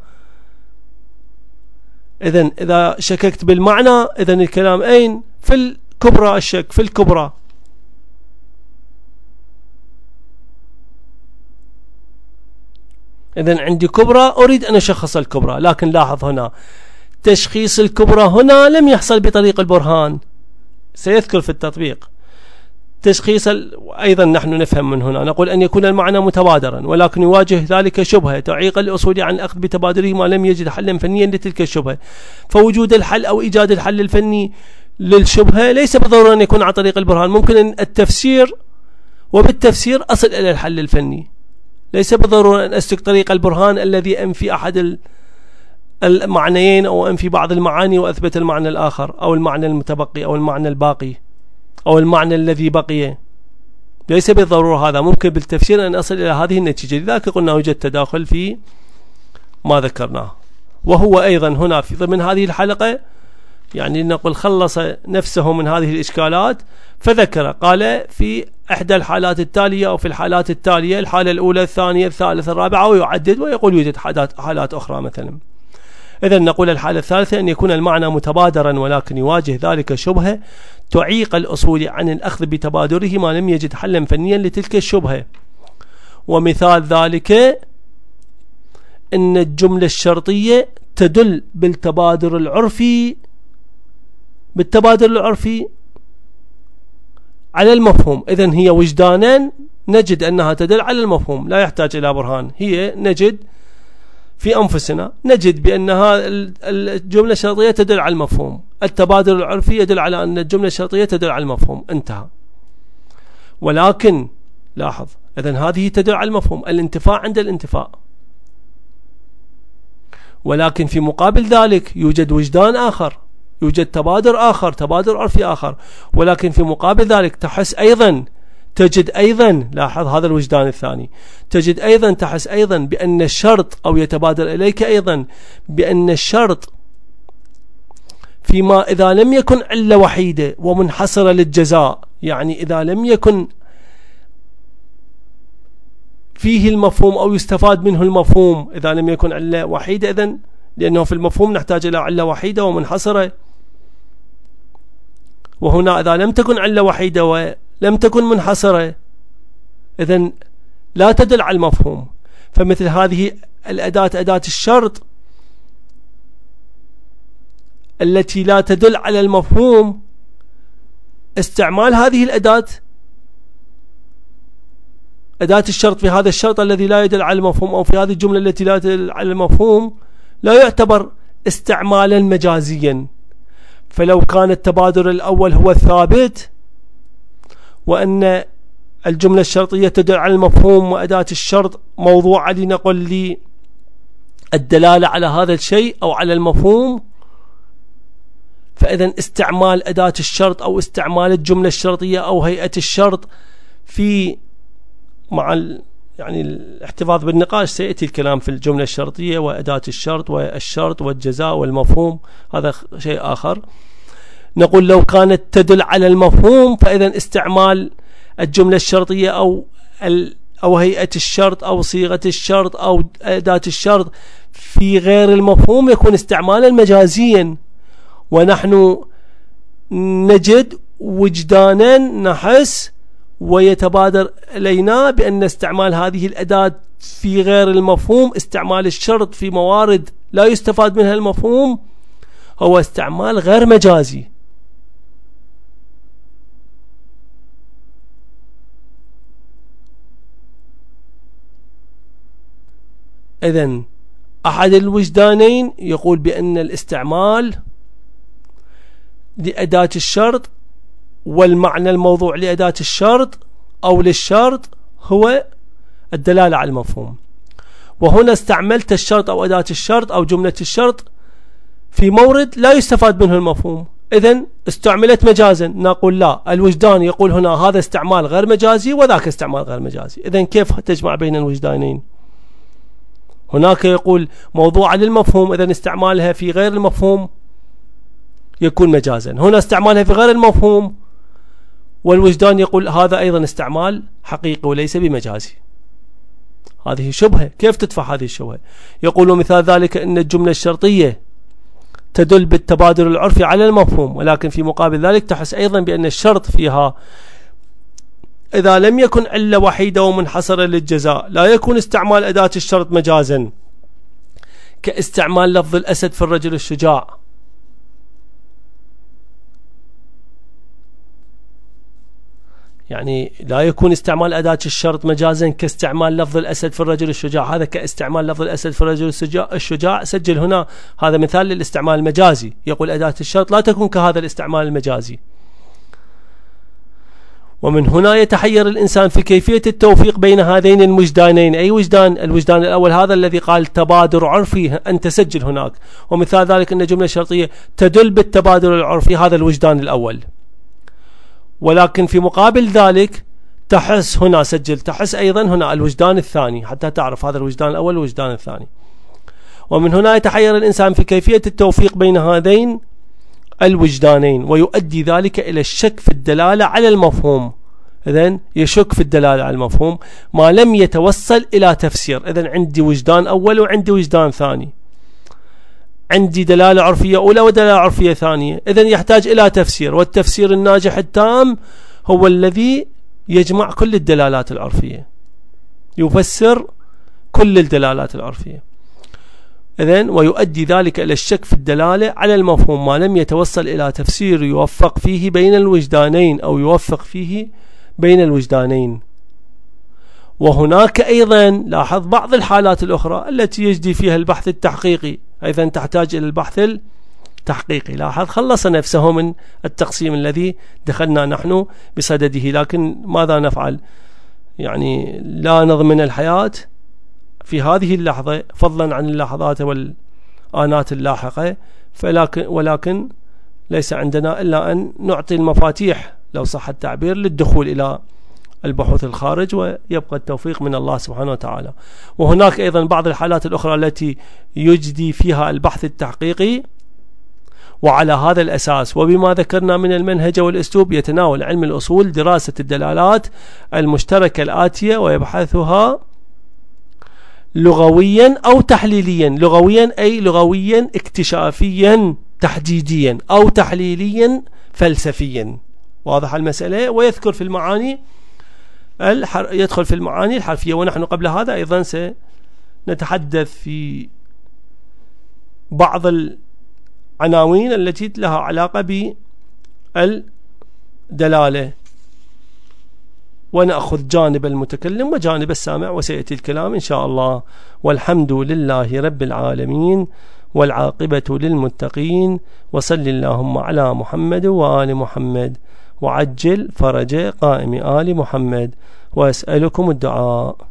إذن إذا شككت بالمعنى إذن الكلام أين؟ في الكبرى، الشك في الكبرى. إذن عندي كبرى أريد أن أشخص الكبرى، لكن لاحظ هنا تشخيص الكبرى هنا لم يحصل بطريق البرهان، سيذكر في التطبيق. تشخيص أيضا نحن نفهم من هنا، نقول أن يكون المعنى متبادرا ولكن يواجه ذلك شبهة تعيق الأصول عن الأخذ بتبادره ما لم يجد حلا فنيا لتلك الشبهة. فوجود الحل أو إيجاد الحل الفني للشبهة ليس بالضرورة أن يكون عن طريق البرهان، ممكن أن التفسير وبالتفسير أصل إلى الحل الفني، ليس بالضرورة أن أسلك طريق البرهان الذي أنفي أحد المعنيين أو أنفي بعض المعاني وأثبت المعنى الآخر أو المعنى المتبقي أو المعنى الباقي أو المعنى الذي بقي، ليس بالضرورة هذا، ممكن بالتفسير أن أصل إلى هذه النتيجة. لذلك قلنا يوجد تداخل في ما ذكرناه. وهو أيضا هنا في ضمن هذه الحلقة يعني نقول خلص نفسه من هذه الإشكالات، فذكر قال في إحدى الحالات التالية أو في الحالات التالية، الحالة الأولى الثانية الثالثة الرابعة، ويعدد ويقول يوجد حالات أخرى مثلا. إذن نقول الحالة الثالثة أن يكون المعنى متبادرا ولكن يواجه ذلك شبهة تعيق الأصول عن الأخذ بتبادره ما لم يجد حلا فنيا لتلك الشبهة. ومثال ذلك أن الجملة الشرطية تدل بالتبادر العرفي على المفهوم. إذن هي وجدانا نجد أنها تدل على المفهوم، لا يحتاج إلى برهان، هي نجد في أنفسنا نجد بأنها الجملة الشرطية تدل على المفهوم، التبادر العرفي يدل على أن الجملة الشرطية تدل على المفهوم، انتهى. ولكن لاحظ إذن هذه تدل على المفهوم، الانتفاع عند الانتفاء، ولكن في مقابل ذلك يوجد وجدان آخر، يوجد تبادر آخر، تبادر عرفي آخر، ولكن في مقابل ذلك تحس أيضا، تجد أيضا، لاحظ هذا الوجدان الثاني، تجد أيضا تحس أيضا بأن الشرط أو يتبادر إليك أيضا بأن الشرط فيما إذا لم يكن علة وحيدة ومنحصرة للجزاء، يعني إذا لم يكن فيه المفهوم أو يستفاد منه المفهوم، إذا لم يكن علة وحيدة، إذن لأنه في المفهوم نحتاج إلى علة وحيدة ومنحصرة، وهنا إذا لم تكن علة وحيدة ولم تكن منحصرة إذن لا تدل على المفهوم. فمثل هذه الأداة، أداة الشرط التي لا تدل على المفهوم، استعمال هذه الأداة، أداة الشرط في هذا الشرط الذي لا يدل على المفهوم أو في هذه الجملة التي لا تدل على المفهوم، لا يعتبر استعمالا مجازيا. فلو كان التبادر الأول هو الثابت وأن الجملة الشرطية تدل على المفهوم وأداة الشرط موضوعة لنقل لي الدلالة على هذا الشيء أو على المفهوم، فإذا استعمال أداة الشرط أو استعمال الجملة الشرطية أو هيئة الشرط في مع يعني الاحتفاظ بالنقاش سيأتي الكلام في الجملة الشرطية وأداة الشرط والشرط والجزاء والمفهوم، هذا شيء آخر. نقول لو كانت تدل على المفهوم فإذا استعمال الجملة الشرطية أو هيئة الشرط أو صيغة الشرط أو أداة الشرط في غير المفهوم يكون استعمالا مجازيا، ونحن نجد وجدانا نحس ويتبادر إلينا بأن استعمال هذه الأداة في غير المفهوم، استعمال الشرط في موارد لا يستفاد منها المفهوم، هو استعمال غير مجازي. إذن أحد الوجدانين يقول بأن الاستعمال لأداة الشرط والمعنى الموضوع لأداة الشرط أو للشرط هو الدلالة على المفهوم، وهنا استعملت الشرط أو أداة الشرط أو جملة الشرط في مورد لا يستفاد منه المفهوم، إذن استعملت مجازا. نقول لا، الوجدان يقول هنا هذا استعمال غير مجازي وذاك استعمال غير مجازي، إذن كيف تجمع بين الوجدانين؟ هناك يقول موضوع للمفهوم، إذن استعمالها في غير المفهوم يكون مجازا، هنا استعمالها في غير المفهوم والوجدان يقول هذا أيضا استعمال حقيقي وليس بمجازي. هذه شبهة، كيف تدفع هذه الشبهة؟ يقول مثال ذلك أن الجملة الشرطية تدل بالتبادل العرفي على المفهوم، ولكن في مقابل ذلك تحس أيضا بأن الشرط فيها إذا لم يكن علة وحيدة ومنحصرة للجزاء لا يكون استعمال أداة الشرط مجازا، كاستعمال لفظ الأسد في الرجل الشجاع. يعني لا يكون استعمال أداة الشرط مجازا كاستعمال لفظ الأسد في الرجل الشجاع، هذا كاستعمال لفظ الأسد في الرجل الشجاع. سجل هنا هذا مثال للاستعمال المجازي، يقول أداة الشرط لا تكون كهذا الاستعمال المجازي. ومن هنا يتحير الإنسان في كيفية التوفيق بين هذين الوجدانين. أي وجدان؟ الوجدان الأول هذا الذي قال تبادر عرفي، أنت سجل هناك، ومثال ذلك أن الجملة الشرطية تدل بالتبادل العرفي، هذا الوجدان الأول. ولكن في مقابل ذلك تحس هنا، سجل تحس أيضا هنا الوجدان الثاني حتى تعرف هذا الوجدان الأول والوجدان الثاني. ومن هنا يتحير الإنسان في كيفية التوفيق بين هذين الوجدانين، ويؤدي ذلك إلى الشك في الدلالة على المفهوم. إذن يشك في الدلالة على المفهوم ما لم يتوصل إلى تفسير. إذن عندي وجدان أول وعندي وجدان ثاني، عندي دلالة عرفية أولى ودلالة عرفية ثانية، إذن يحتاج إلى تفسير، والتفسير الناجح التام هو الذي يجمع كل الدلالات العرفية، يفسر كل الدلالات العرفية. إذن ويؤدي ذلك إلى الشك في الدلالة على المفهوم ما لم يتوصل إلى تفسير يوفق فيه بين الوجدانين أو يوفق فيه بين الوجدانين. وهناك أيضا لاحظ بعض الحالات الأخرى التي يجدي فيها البحث التحقيقي أيضا تحتاج إلى البحث التحقيقي. لاحظ خلص نفسه من التقسيم الذي دخلنا نحن بصدده، لكن ماذا نفعل؟ يعني لا نضمن الحياة في هذه اللحظة فضلا عن اللحظات والآنات اللاحقة، ولكن ليس عندنا إلا أن نعطي المفاتيح لو صح التعبير للدخول إلى البحوث الخارج، ويبقى التوفيق من الله سبحانه وتعالى. وهناك أيضا بعض الحالات الأخرى التي يجدي فيها البحث التحقيقي، وعلى هذا الأساس وبما ذكرنا من المنهج والأسلوب يتناول علم الأصول دراسة الدلالات المشتركة الآتية ويبحثها لغويا أو تحليليا. لغويا أي لغويا اكتشافيا تحديديا، أو تحليليا فلسفيا. واضح المسألة؟ ويذكر في المعاني يدخل في المعاني الحرفية. ونحن قبل هذا أيضا سنتحدث في بعض العناوين التي لها علاقة بالدلالة، ونأخذ جانب المتكلم وجانب السامع، وسيأتي الكلام إن شاء الله. والحمد لله رب العالمين، والعاقبة للمتقين، وصل اللهم على محمد وآل محمد، وعجل فرج قائم آل محمد، وأسألكم الدعاء.